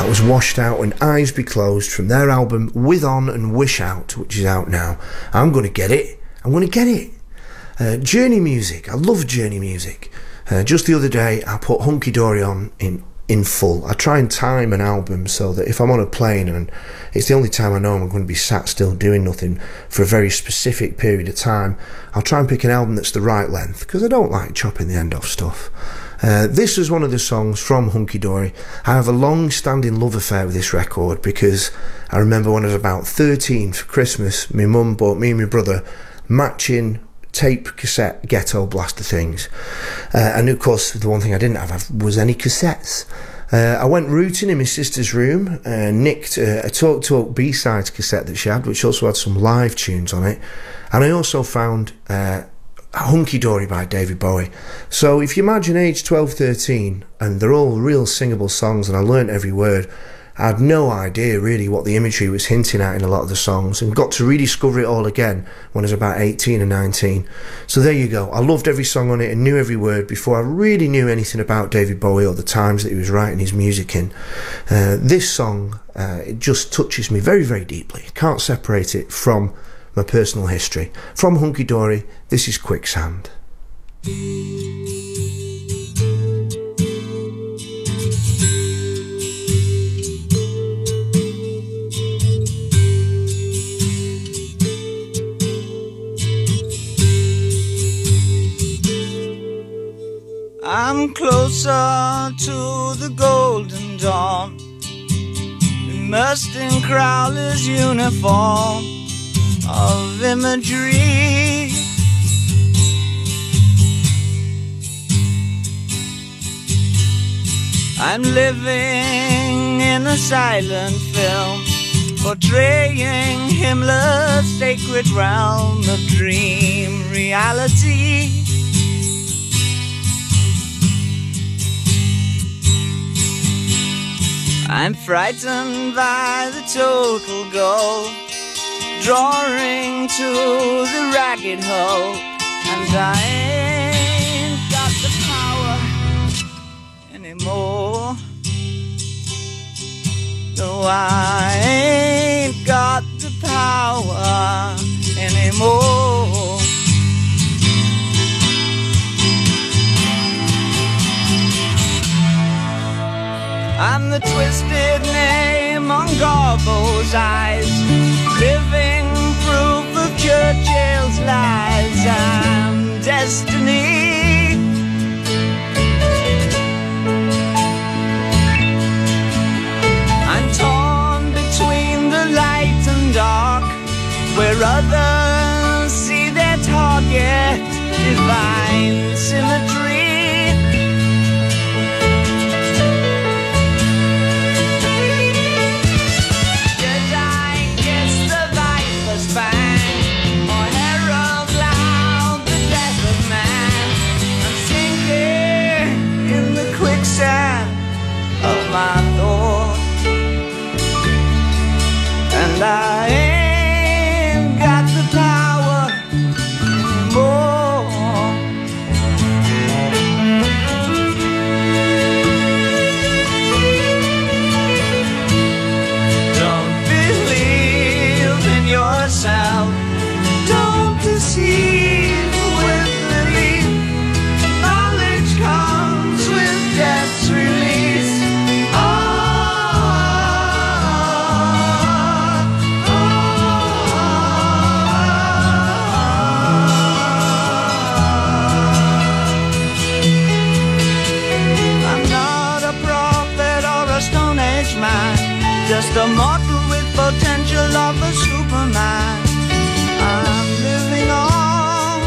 was Washed Out and Eyes Be Closed from their album With On and Wish Out, which is out now. I'm going to get it. I'm going to get it. Uh, Journey music. I love Journey music. Uh, just the other day, I put Hunky Dory on in in full. I try and time an album so that if I'm on a plane and it's the only time I know I'm going to be sat still doing nothing for a very specific period of time, I'll try and pick an album that's the right length, because I don't like chopping the end off stuff. Uh, this was one of the songs from Hunky Dory. I have a long-standing love affair with this record, because I remember when I was about thirteen for Christmas, my mum bought me and my brother matching tape cassette ghetto blaster things, uh, and of course the one thing I didn't have was any cassettes. uh, I went rooting in my sister's room, uh, nicked uh, a Talk Talk B-sides cassette that she had, which also had some live tunes on it, and I also found uh, Hunky Dory by David Bowie. So if you imagine age twelve, thirteen, and they're all real singable songs and I learnt every word, I had no idea really what the imagery was hinting at in a lot of the songs, and got to rediscover it all again when I was about eighteen and nineteen. So there you go. I loved every song on it and knew every word before I really knew anything about David Bowie or the times that he was writing his music in. Uh, this song, uh, it just touches me very, very deeply. Can't separate it from my personal history. From Hunky Dory, this is Quicksand. I'm closer to the golden dawn, immersed in Crowley's uniform of imagery. I'm living in a silent film, portraying Himmler's sacred realm of dream reality. I'm frightened by the total goal, drawing to the ragged hole, and I ain't got the power anymore. No, I ain't got the power anymore. I'm the twisted name on Garbo's eyes, living proof of Churchill's lies. I'm destiny. I'm torn between the light and dark, where others see their target, divine symmetry. Of my thoughts, and I ain't got the power anymore. Don't believe in yourself, don't deceive with belief. Knowledge comes with death's release. Just a mortal with potential of a Superman. I'm living on.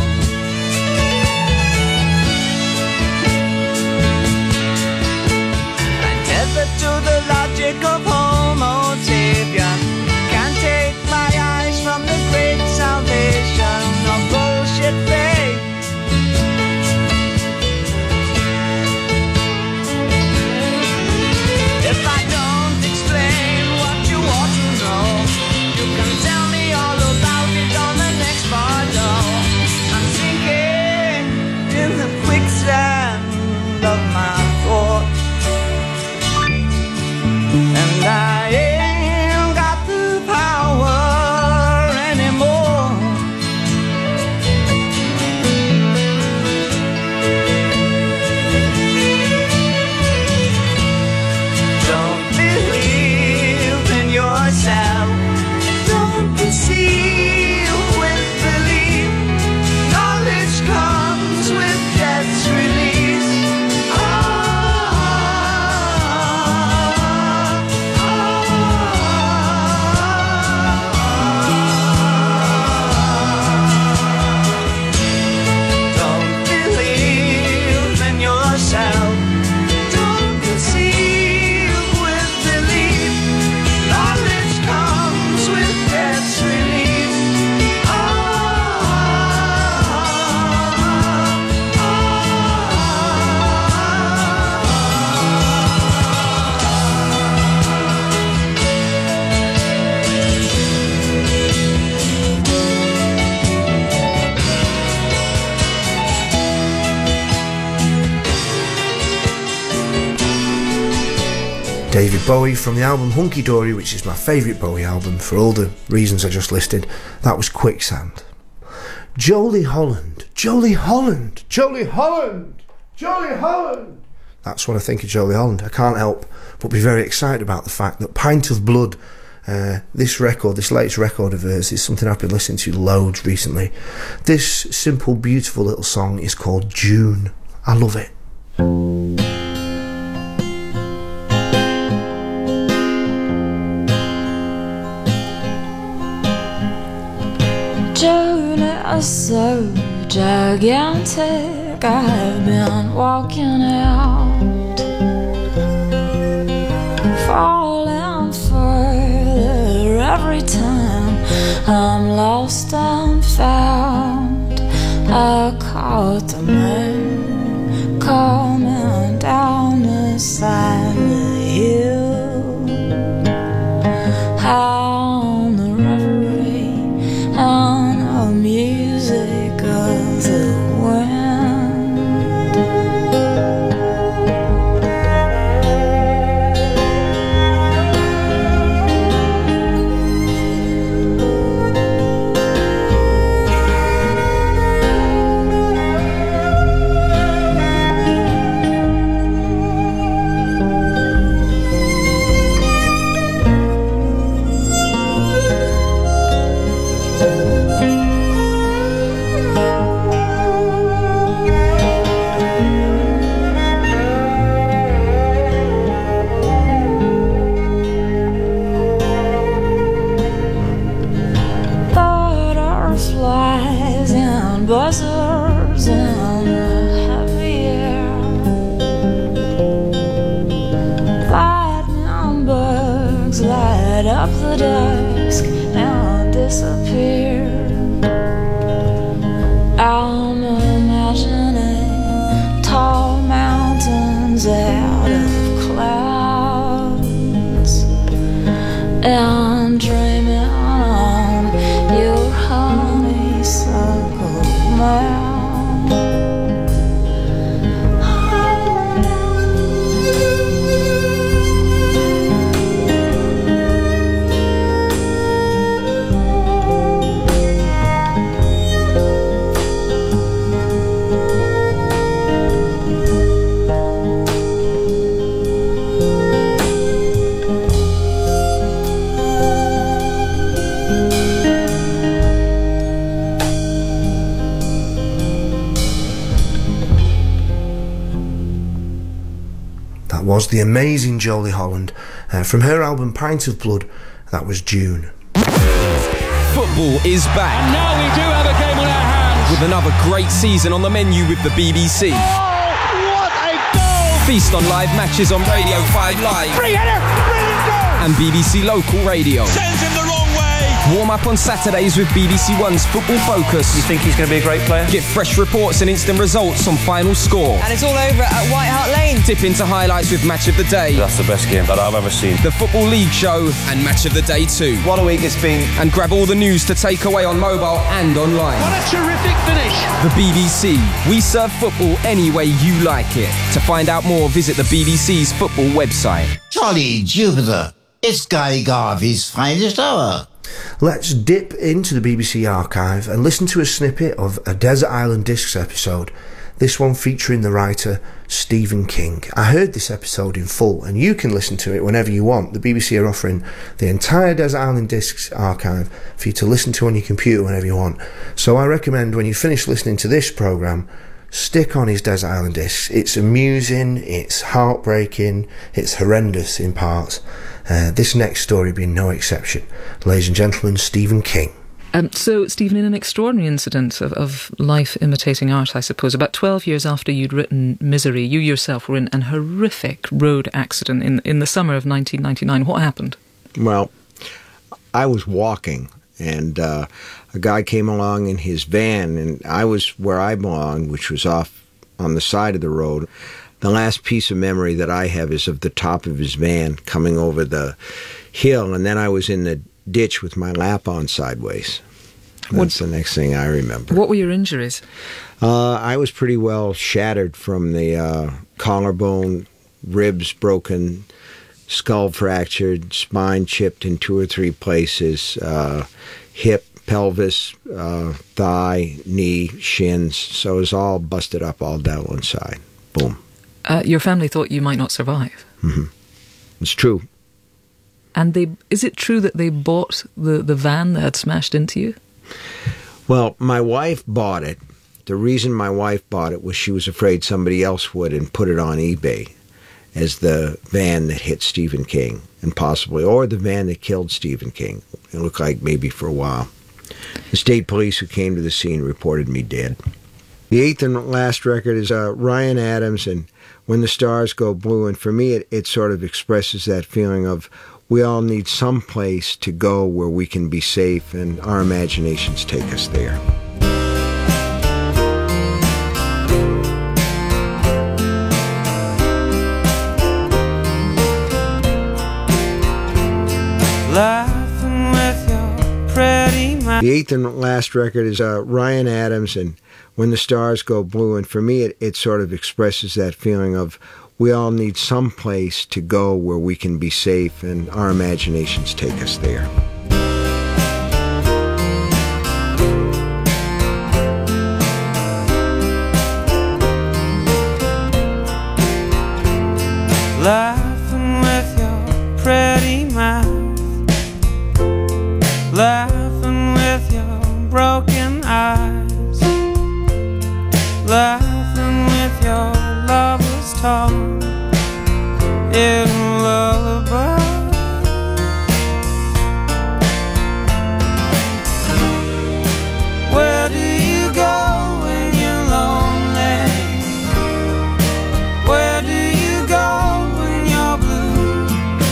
I'm tethered to the logic of Homo sapien. Can't take my eyes from the great salvation of bullshit faith. If I don't explain what you David Bowie from the album Hunky Dory, which is my favourite Bowie album for all the reasons I just listed. That was Quicksand. Jolie Holland, Jolie Holland, Jolie Holland, Jolie Holland. That's what I think of Jolie Holland. I can't help but be very excited about the fact that Pint of Blood, uh, this record, this latest record of hers, is something I've been listening to loads recently. This simple, beautiful little song is called June. I love it. June is so gigantic. I've been walking out, falling further every time I'm lost and found. I caught the moon coming down the side of the hill, on the reverie and the music of the wind. Buzzers in the heavy air, lightning bugs light up the dusk and disappear. I'm imagining tall mountains out of clouds and dreaming on your honeysuckle mound. Was the amazing Jolie Holland uh, from her album Pint of Blood. That was June. Football is back. And now we do have a game on our hands. With another great season on the menu with the B B C. Oh, what a goal! Feast on live matches on Radio five Live. Free header, brilliant goal! And B B C Local Radio. Sends him the wrong way. Warm up on Saturdays with B B C One's Football Focus. You think he's going to be a great player? Get fresh reports and instant results on Final Score. And it's all over at White Hart Lane. Dip into highlights with Match of the Day. That's the best game that I've ever seen. The Football League Show and Match of the Day too. What a week it's been. And grab all the news to take away on mobile and online. What a terrific finish. The B B C. We serve football any way you like it. To find out more, visit the B B C's football website. Jolly Jupiter, it's Guy Garvey's finest hour. Let's dip into the B B C archive and listen to a snippet of a Desert Island Discs episode, this one featuring the writer Stephen King. I heard this episode in full, and you can listen to it whenever you want. The B B C are offering the entire Desert Island Discs archive for you to listen to on your computer whenever you want. So I recommend when you finish listening to this programme, stick on his Desert Island Discs. It's amusing, it's heartbreaking, it's horrendous in parts. Uh, this next story being no exception. Ladies and gentlemen, Stephen King. Um, so, Stephen, in an extraordinary incident of, of life imitating art, I suppose, about twelve years after you'd written Misery, you yourself were in an horrific road accident in, in the summer of nineteen ninety-nine. What happened? Well, I was walking, and uh, a guy came along in his van, and I was where I belonged, which was off on the side of the road. The last piece of memory that I have is of the top of his van coming over the hill, and then I was in the ditch with my lap on sideways. That's what, the next thing I remember. What were your injuries? Uh, I was pretty well shattered from the uh, collarbone, ribs broken, skull fractured, spine chipped in two or three places, uh, hip, pelvis, uh, thigh, knee, shins. So it was all busted up all down one side. Boom. Uh, your family thought you might not survive. Mm-hmm. It's true. And they is it true that they bought the, the van that had smashed into you? Well, my wife bought it. The reason my wife bought it was she was afraid somebody else would and put it on eBay as the van that hit Stephen King, and possibly, or the van that killed Stephen King. It looked like maybe for a while. The state police who came to the scene reported me dead. The eighth and last record is uh, Ryan Adams and When the Stars Go Blue, and for me it, it sort of expresses that feeling of we all need some place to go where we can be safe, and our imaginations take us there. Laughing with your pretty mind. The eighth and last record is uh, Ryan Adams and When the Stars Go Blue, and for me it, it sort of expresses that feeling of we all need some place to go where we can be safe, and our imaginations take us there. Laughing with your pretty mouth. Laughing with your broken eyes. Laughing with your lover's tongue in a lullaby. Where do you go when you're lonely? Where do you go when you're blue?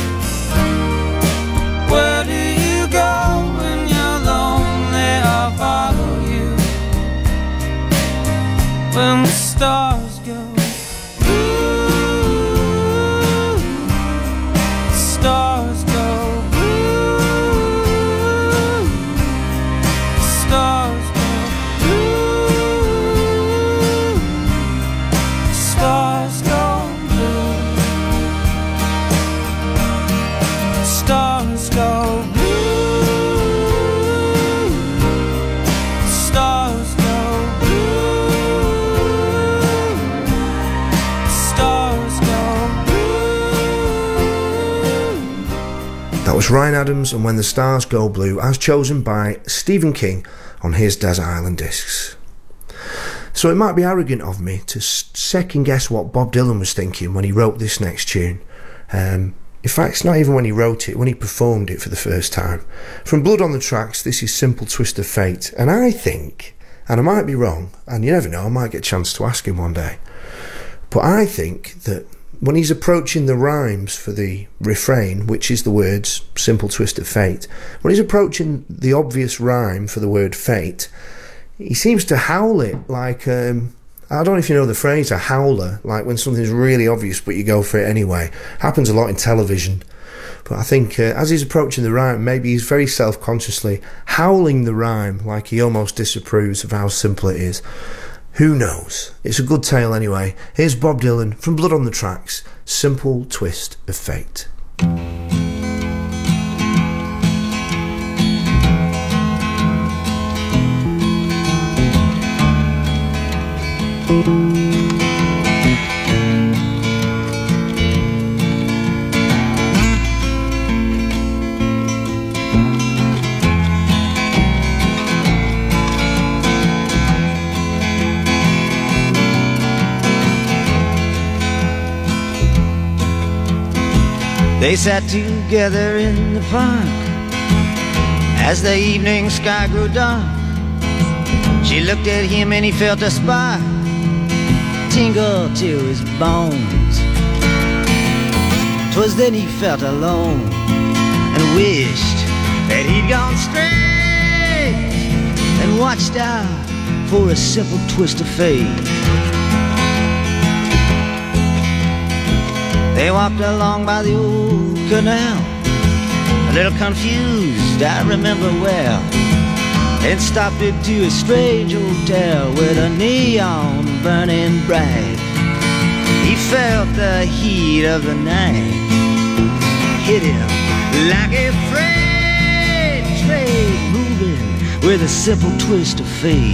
Where do you go when you're lonely? I'll follow you when the stars go. Stars go blue. Stars go blue. Stars go blue. Stars go blue. Stars go blue. Stars go blue. That was Ryan Adams and When the Stars Go Blue, as chosen by Stephen King on his Desert Island Discs. So it might be arrogant of me to second guess what Bob Dylan was thinking when he wrote this next tune. Um, in fact, it's not even when he wrote it, when he performed it for the first time. From Blood on the Tracks, this is Simple Twist of Fate, and I think, and I might be wrong, and you never know, I might get a chance to ask him one day, but I think that when he's approaching the rhymes for the refrain, which is the words Simple Twist of Fate, when he's approaching the obvious rhyme for the word fate, he seems to howl it like, um, I don't know if you know the phrase, a howler, like when something's really obvious but you go for it anyway. Happens a lot in television. But I think uh, as he's approaching the rhyme, maybe he's very self-consciously howling the rhyme like he almost disapproves of how simple it is. Who knows? It's a good tale anyway. Here's Bob Dylan from Blood on the Tracks, Simple Twist of Fate. They sat together in the park as the evening sky grew dark. She looked at him and he felt a spark tingle to his bones. 'Twas then he felt alone and wished that he'd gone straight and watched out for a simple twist of fate. They walked along by the old canal, a little confused, I remember well, and stopped into a strange hotel with a neon burning bright. He felt the heat of the night hit him like a freight train moving with a simple twist of fate.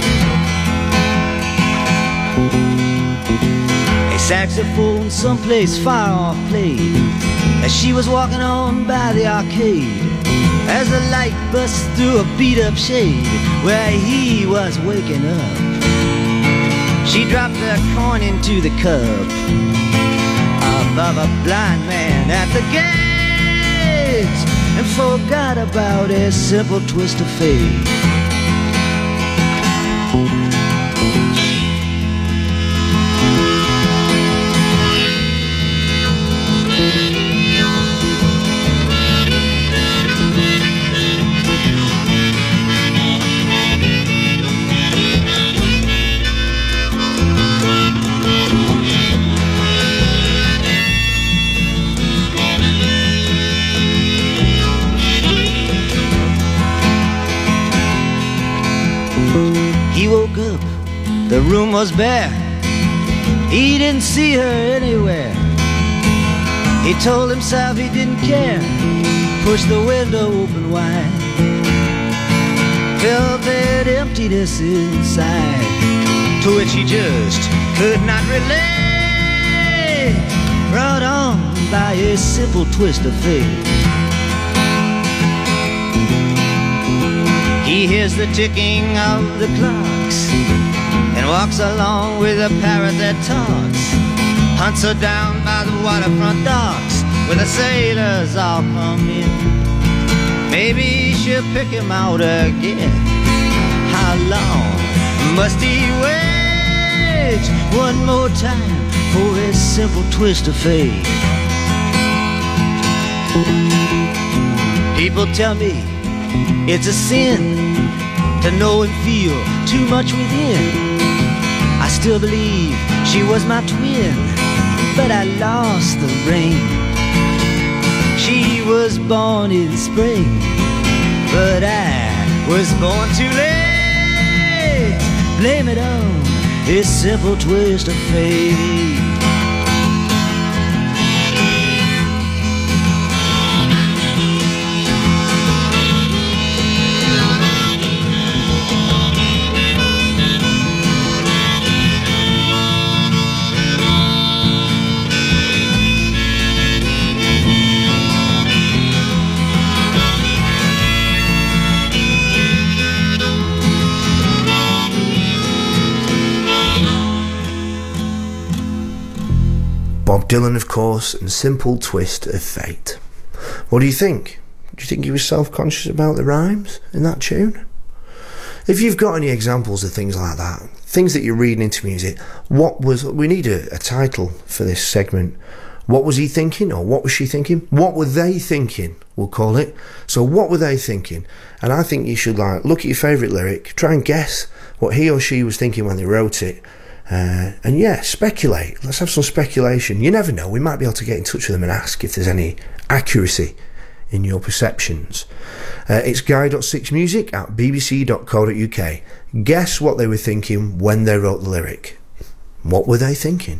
A saxophone someplace far off played as she was walking on by the arcade, as the light busts through a beat-up shade where he was waking up. She dropped a coin into the cup above a blind man at the gate and forgot about a simple twist of fate. He woke up, the room was bare. He didn't see her anywhere. He told himself he didn't care, pushed the window open wide, felt that emptiness inside, to which he just could not relate, brought on by a simple twist of fate. He hears the ticking of the clocks and walks along with a parrot that talks, hunts her down by the waterfront docks where the sailors all come in. Maybe she'll pick him out again. How long must he wait one more time for a simple twist of fate? People tell me it's a sin to know and feel too much within. I still believe she was my twin, but I lost the ring. She was born in spring, but I was born too late. Blame it on this simple twist of fate. Bob Dylan, of course, and Simple Twist of Fate. What do you think? Do you think he was self-conscious about the rhymes in that tune? If you've got any examples of things like that, things that you're reading into music, what was... We need a, a title for this segment. What was he thinking, or what was she thinking? What were they thinking, we'll call it. So what were they thinking? And I think you should like look at your favourite lyric, try and guess what he or she was thinking when they wrote it. Uh, and yeah, speculate. Let's have some speculation. You never know, we might be able to get in touch with them and ask if there's any accuracy in your perceptions. Uh, it's guy dot six music at b b c dot co dot u k. Guess what they were thinking when they wrote the lyric. What were they thinking?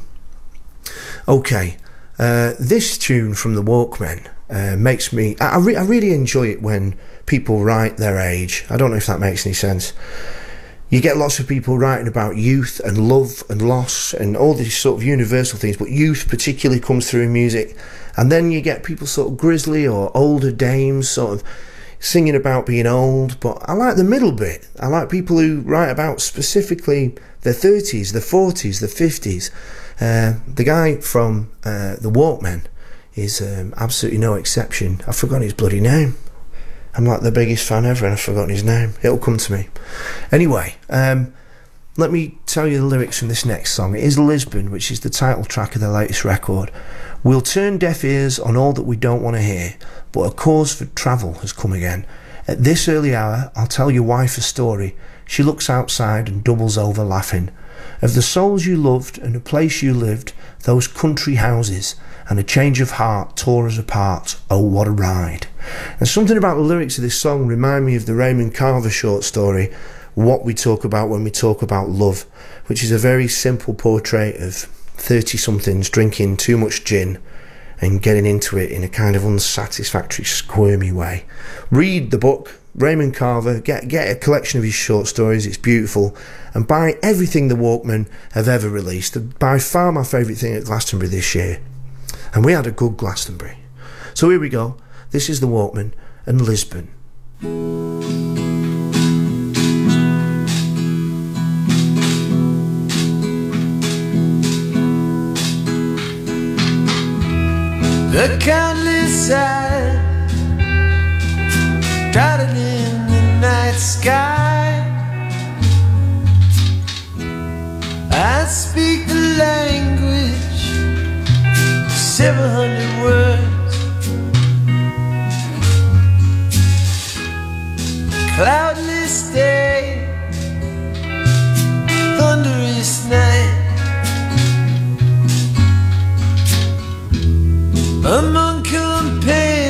Okay, uh, this tune from the Walkmen uh, makes me... I, I, re- I really enjoy it when people write their age. I don't know if that makes any sense. You get lots of people writing about youth and love and loss and all these sort of universal things, but youth particularly comes through in music. And then you get people sort of grizzly or older dames sort of singing about being old, but I like the middle bit. I like people who write about specifically their thirties, their forties, their fifties. Uh, the guy from uh, the Walkmen is um, absolutely no exception. I've forgotten his bloody name. I'm like the biggest fan ever and I've forgotten his name. It'll come to me. Anyway, um, let me tell you the lyrics from this next song. It is Lisbon, which is the title track of their latest record. We'll turn deaf ears on all that we don't want to hear, but a cause for travel has come again. At this early hour, I'll tell your wife a story. She looks outside and doubles over laughing. Of the souls you loved and a place you lived, those country houses, and a change of heart tore us apart. Oh, what a ride. And something about the lyrics of this song remind me of the Raymond Carver short story, What We Talk About When We Talk About Love, which is a very simple portrait of thirty-somethings drinking too much gin and getting into it in a kind of unsatisfactory, squirmy way. Read the book, Raymond Carver, get, get a collection of his short stories, it's beautiful, and buy everything the Walkmen have ever released. By far my favourite thing at Glastonbury this year. And we had a good Glastonbury. So here we go. This is the Walkmen and Lisbon. The countless eye dotted in the night sky. I speak the language, seven hundred words. Cloudless day, thunderous night. Among campaigns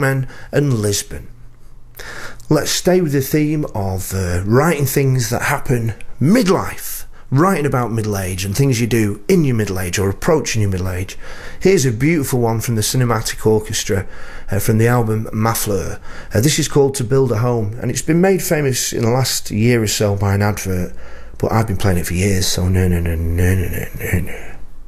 Folkmen and Lisbon. Let's stay with the theme of uh, writing things that happen midlife, writing about middle age and things you do in your middle age or approaching your middle age. Here's a beautiful one from the Cinematic Orchestra uh, from the album Ma Fleur. Uh, this is called To Build a Home, and it's been made famous in the last year or so by an advert, but I've been playing it for years, so no, no, no, no, no, no, no, no.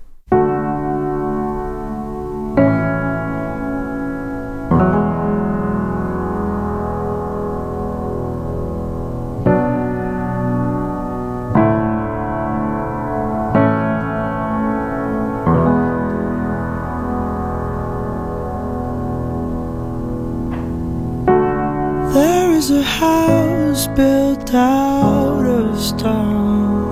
There's a house built out of stone,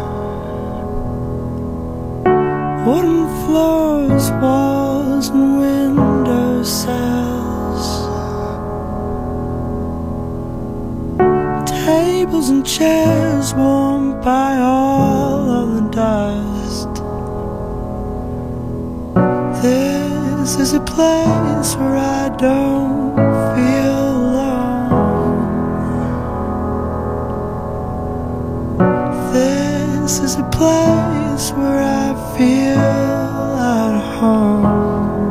wooden floors, walls and window sills, tables and chairs warmed by all of the dust. This is a place where I don't feel This is a place where I feel at home.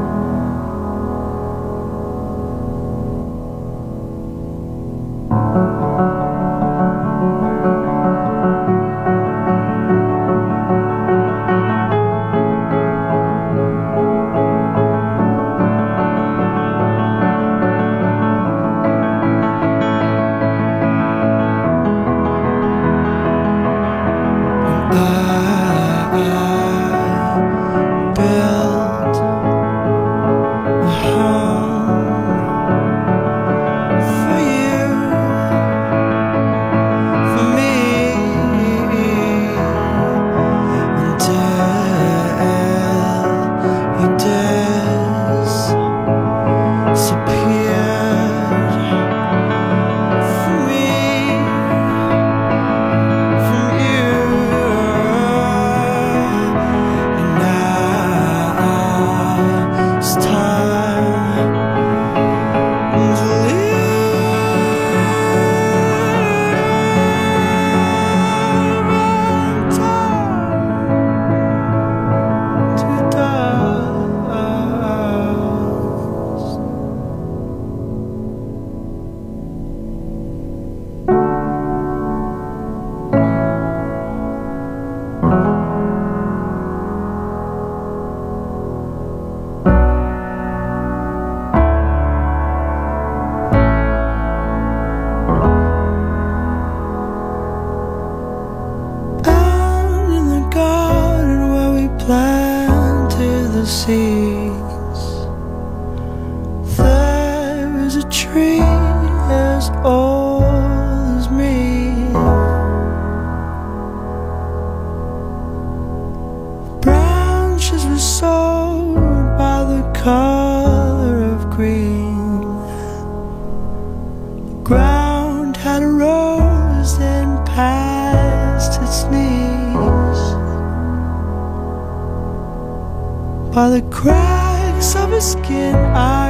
By the cracks of his skin I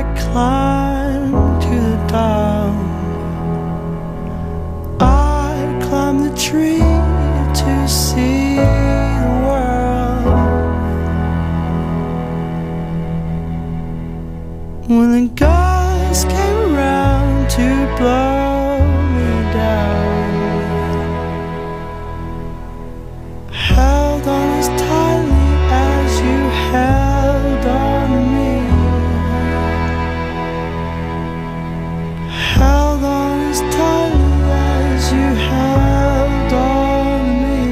climbed to the top. I climbed the tree to see the world. When the gust came around to blow me down, held on as tightly as you held on me, held on as tightly as you held on me.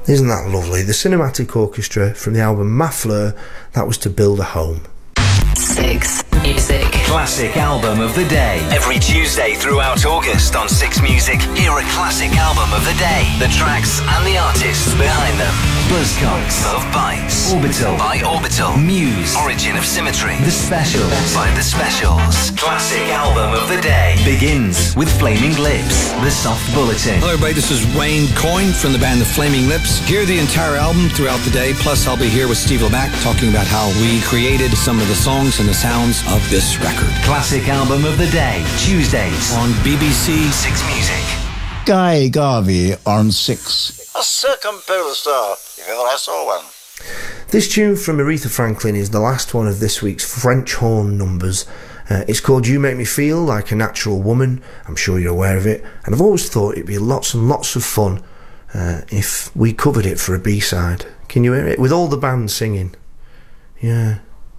Isn't that lovely? The Cinematic Orchestra from the album Ma Fleur, that was To Build a Home. Six Music. Classic album of the day. Every Tuesday throughout August on Six Music, hear a classic album of the day. The tracks and the artists behind them. Buzzcocks of Bites. Orbital by Orbital. Muse. Origin of Symmetry. The Specials by The Specials. Classic album of the day begins with Flaming Lips. The Soft Bulletin. Hello everybody, this is Wayne Coyne from the band The Flaming Lips. Hear the entire album throughout the day, plus I'll be here with Steve Lemack talking about how we created some of the songs and the sounds of this record. Classic album of the day, Tuesdays on B B C Six Music. Guy Garvey on Six. A circumpolar star, if ever I saw one. This tune from Aretha Franklin is the last one of this week's French horn numbers. Uh, it's called You Make Me Feel Like a Natural Woman. I'm sure you're aware of it. And I've always thought it'd be lots and lots of fun uh, if we covered it for a B-side. Can you hear it? With all the band singing. Yeah.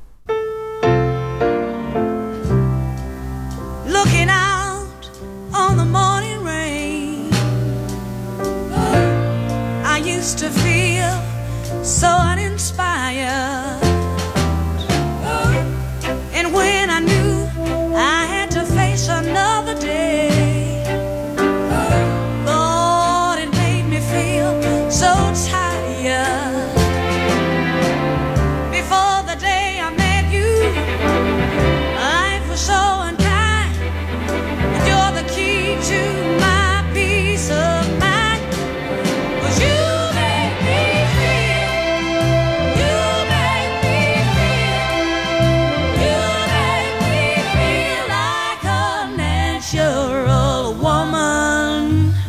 Looking out on the morning rain, I used to feel so uninspired. And when I knew I had to face another day, Lord, it made me feel so tired. Before the day I met you, life was so unkind. And you're the key to my peace of mind. 'Cause you make me feel, you make me feel, you make me feel like a natural woman.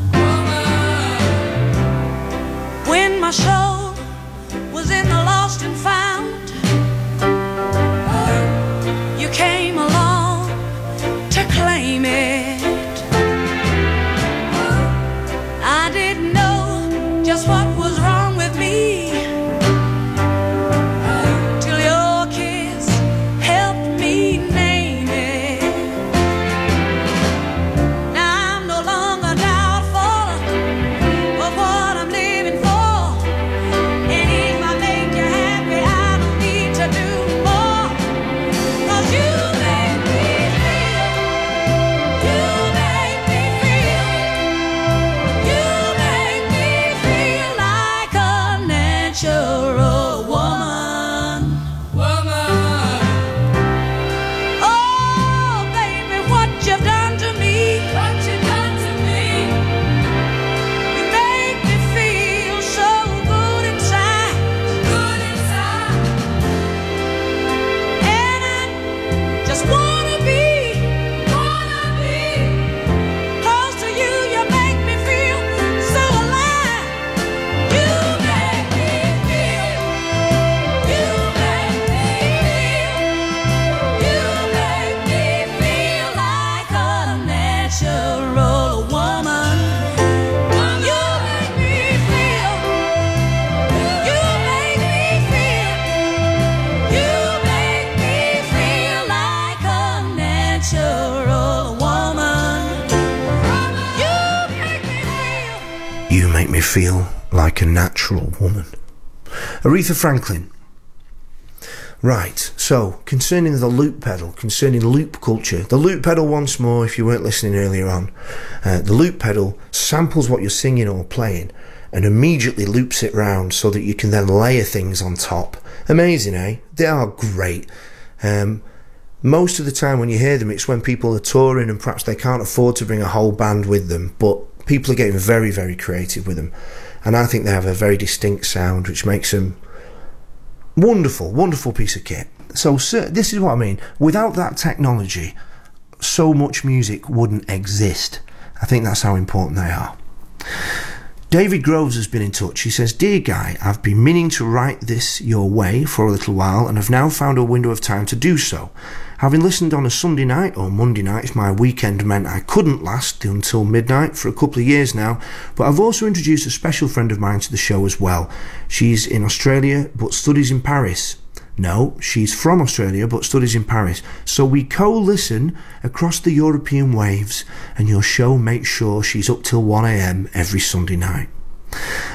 When my soul was in the lost and found, you came along to claim it. I didn't know just what was wrong with me till your kiss helped me name it. Now I'm no longer doubtful of what I'm living for. And if I make you happy, I don't need to do more. 'Cause you make me feel, you make me feel, you make me feel like a natural woman. Woman. Oh, baby, what you've done to me. What you've done to me. You make me feel so good inside. Good inside. And I just wanna be, wanna be close to you. You make me feel so alive. You make me feel, you make me feel, you make me feel like a natural woman. You make me feel, you make me feel, you make me feel like a natural woman. You make me feel. You Make Me Feel Like a Natural Woman. Aretha Franklin. Right, so concerning the loop pedal, concerning loop culture, the loop pedal once more, if you weren't listening earlier on, uh, the loop pedal samples what you're singing or playing and immediately loops it round so that you can then layer things on top. Amazing, eh? They are great. Um, most of the time when you hear them, it's when people are touring and perhaps they can't afford to bring a whole band with them, but people are getting very, very creative with them. And I think they have a very distinct sound, which makes them wonderful, wonderful piece of kit. So, sir, this is what I mean. Without that technology, so much music wouldn't exist. I think that's how important they are. David Groves has been in touch. He says, "Dear Guy, I've been meaning to write this your way for a little while and have now found a window of time to do so. Having listened on a Sunday night or Monday night if my weekend meant I couldn't last until midnight for a couple of years now, but I've also introduced a special friend of mine to the show as well. She's in Australia but studies in Paris. No, she's from Australia but studies in Paris. So we co-listen across the European waves and your show makes sure she's up till one a.m. every Sunday night.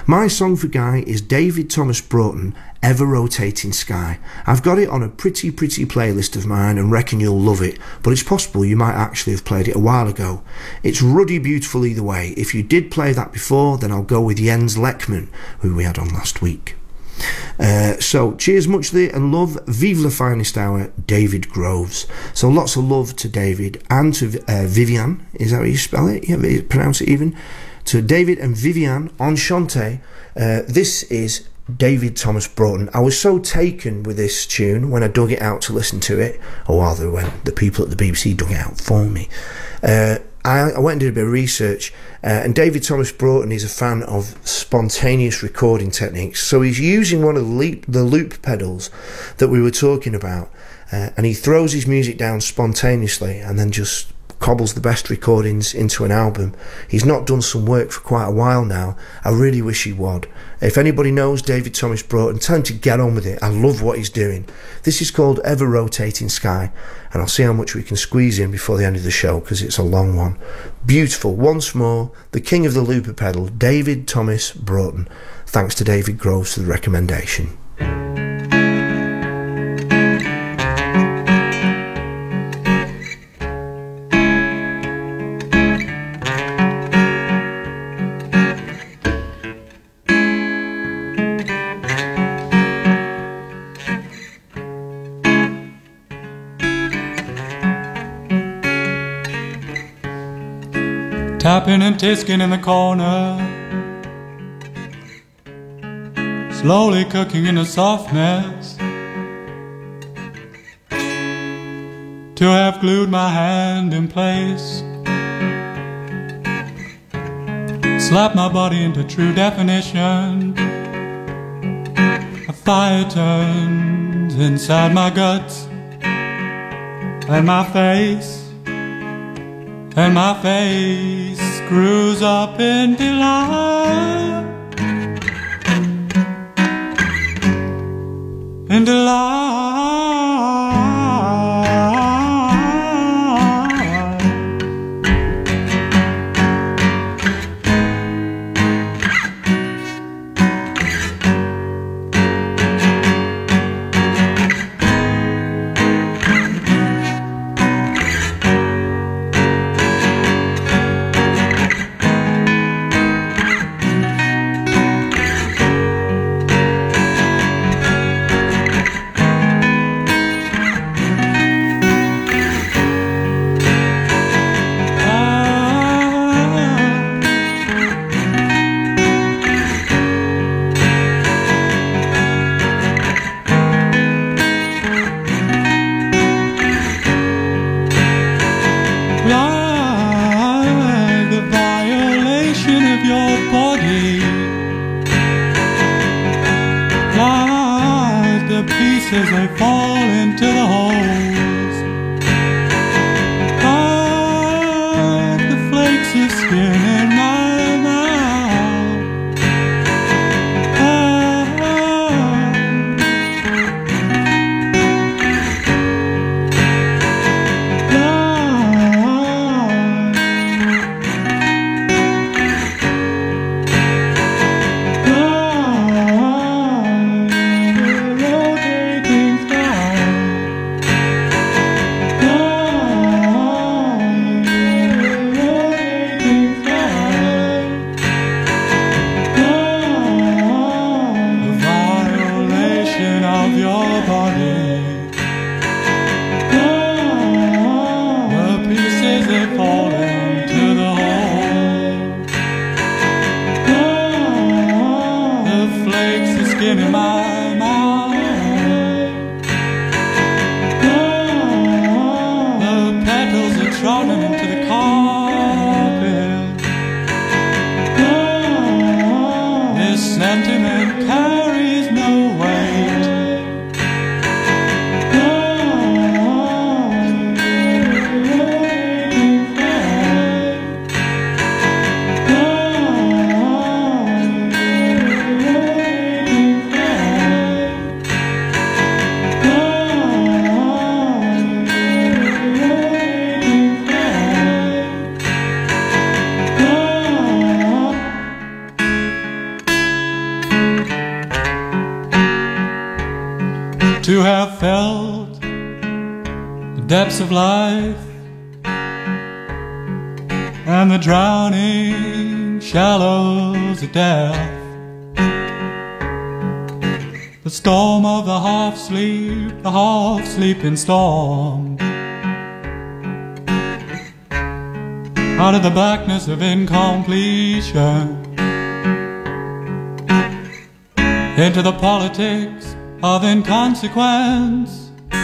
My song for Guy is David Thomas Broughton, Ever Rotating Sky. I've got it on a pretty pretty playlist of mine and reckon you'll love it, but it's possible you might actually have played it a while ago. It's ruddy beautiful either way. If you did play that before, then I'll go with Jens Lekman, who we had on last week. Uh, so cheers muchly and love, vive la finest hour, David Groves. So lots of love to David and to uh, Vivian, is that how you spell it? Yeah, pronounce it even. To David and Vivian Enchante. Uh, this is David Thomas Broughton. I was so taken with this tune when I dug it out to listen to it, or rather when the people at the B B C dug it out for me. Uh, I, I went and did a bit of research, uh, and David Thomas Broughton is a fan of spontaneous recording techniques, so he's using one of the loop, the loop pedals that we were talking about, uh, and he throws his music down spontaneously and then just cobbles the best recordings into an album. He's not done some work for quite a while now. I really wish he would. If anybody knows David Thomas Broughton, tell him to get on with it. I love what he's doing. This is called Ever Rotating Sky, and I'll see how much we can squeeze in before the end of the show because it's a long one. Beautiful. Once more, the king of the looper pedal, David Thomas Broughton. Thanks to David Groves for the recommendation. Tapping and tisking in the corner, slowly cooking in a soft mess. To have glued my hand in place, slap my body into true definition. A fire turns inside my guts, and my face And my face screws up in delight, in delight. As they fall into the holes, like the flakes of skin in my mouth. to have felt the depths of life and the drowning shallows of death. The storm of the half-sleep, the half-sleeping storm. Out of the blackness of incompletion, into the politics of inconsequence.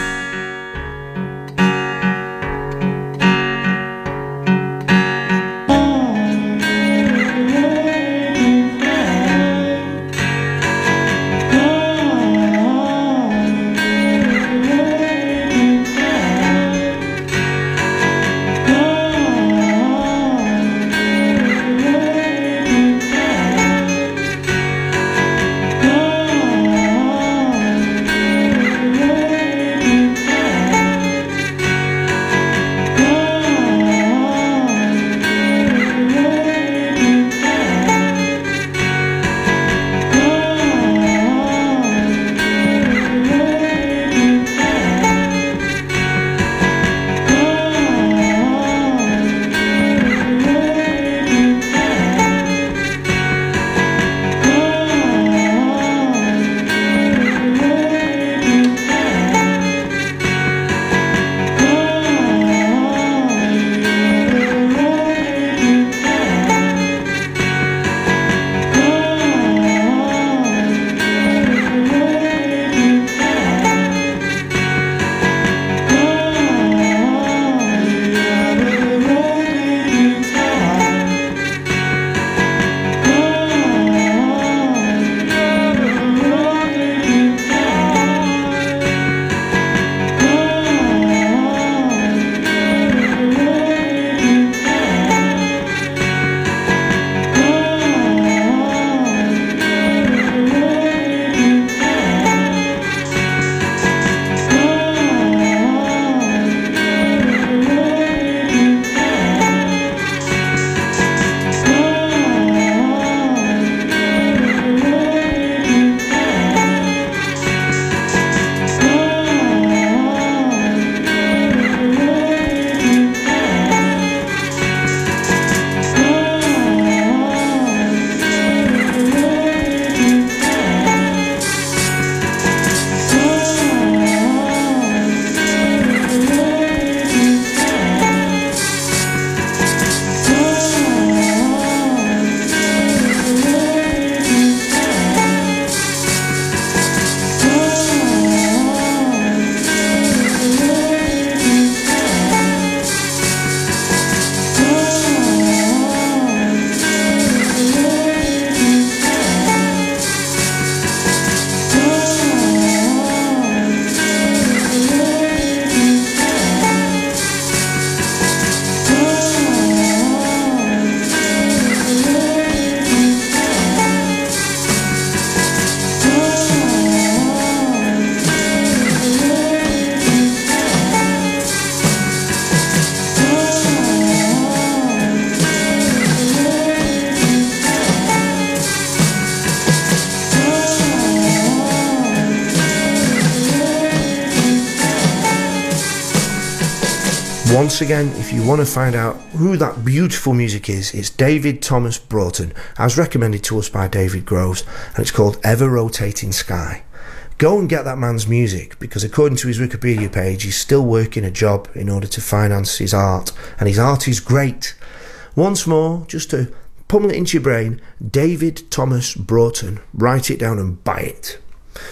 Once again, if you want to find out who that beautiful music is, it's David Thomas Broughton, as recommended to us by David Groves, and it's called Ever Rotating Sky. Go and get that man's music, because according to his Wikipedia page, he's still working a job in order to finance his art, and his art is great. Once more, just to pummel it into your brain, David Thomas Broughton. Write it down and buy it.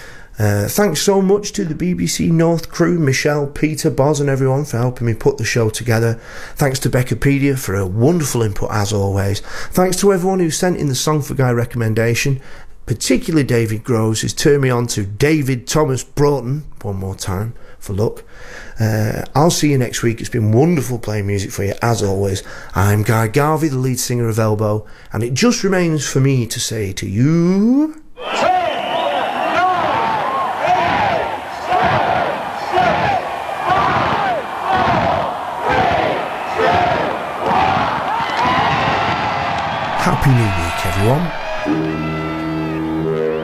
Uh, thanks so much to the B B C North crew, Michelle, Peter, Boz and everyone for helping me put the show together. Thanks to Beccapedia for a wonderful input as always. Thanks to everyone who sent in the Song for Guy recommendation, particularly David Groves, who's turned me on to David Thomas Broughton one more time for luck. Uh, I'll see you next week. It's been wonderful playing music for you as always. I'm Guy Garvey, the lead singer of Elbow, and it just remains for me to say to you... Happy New Week, everyone.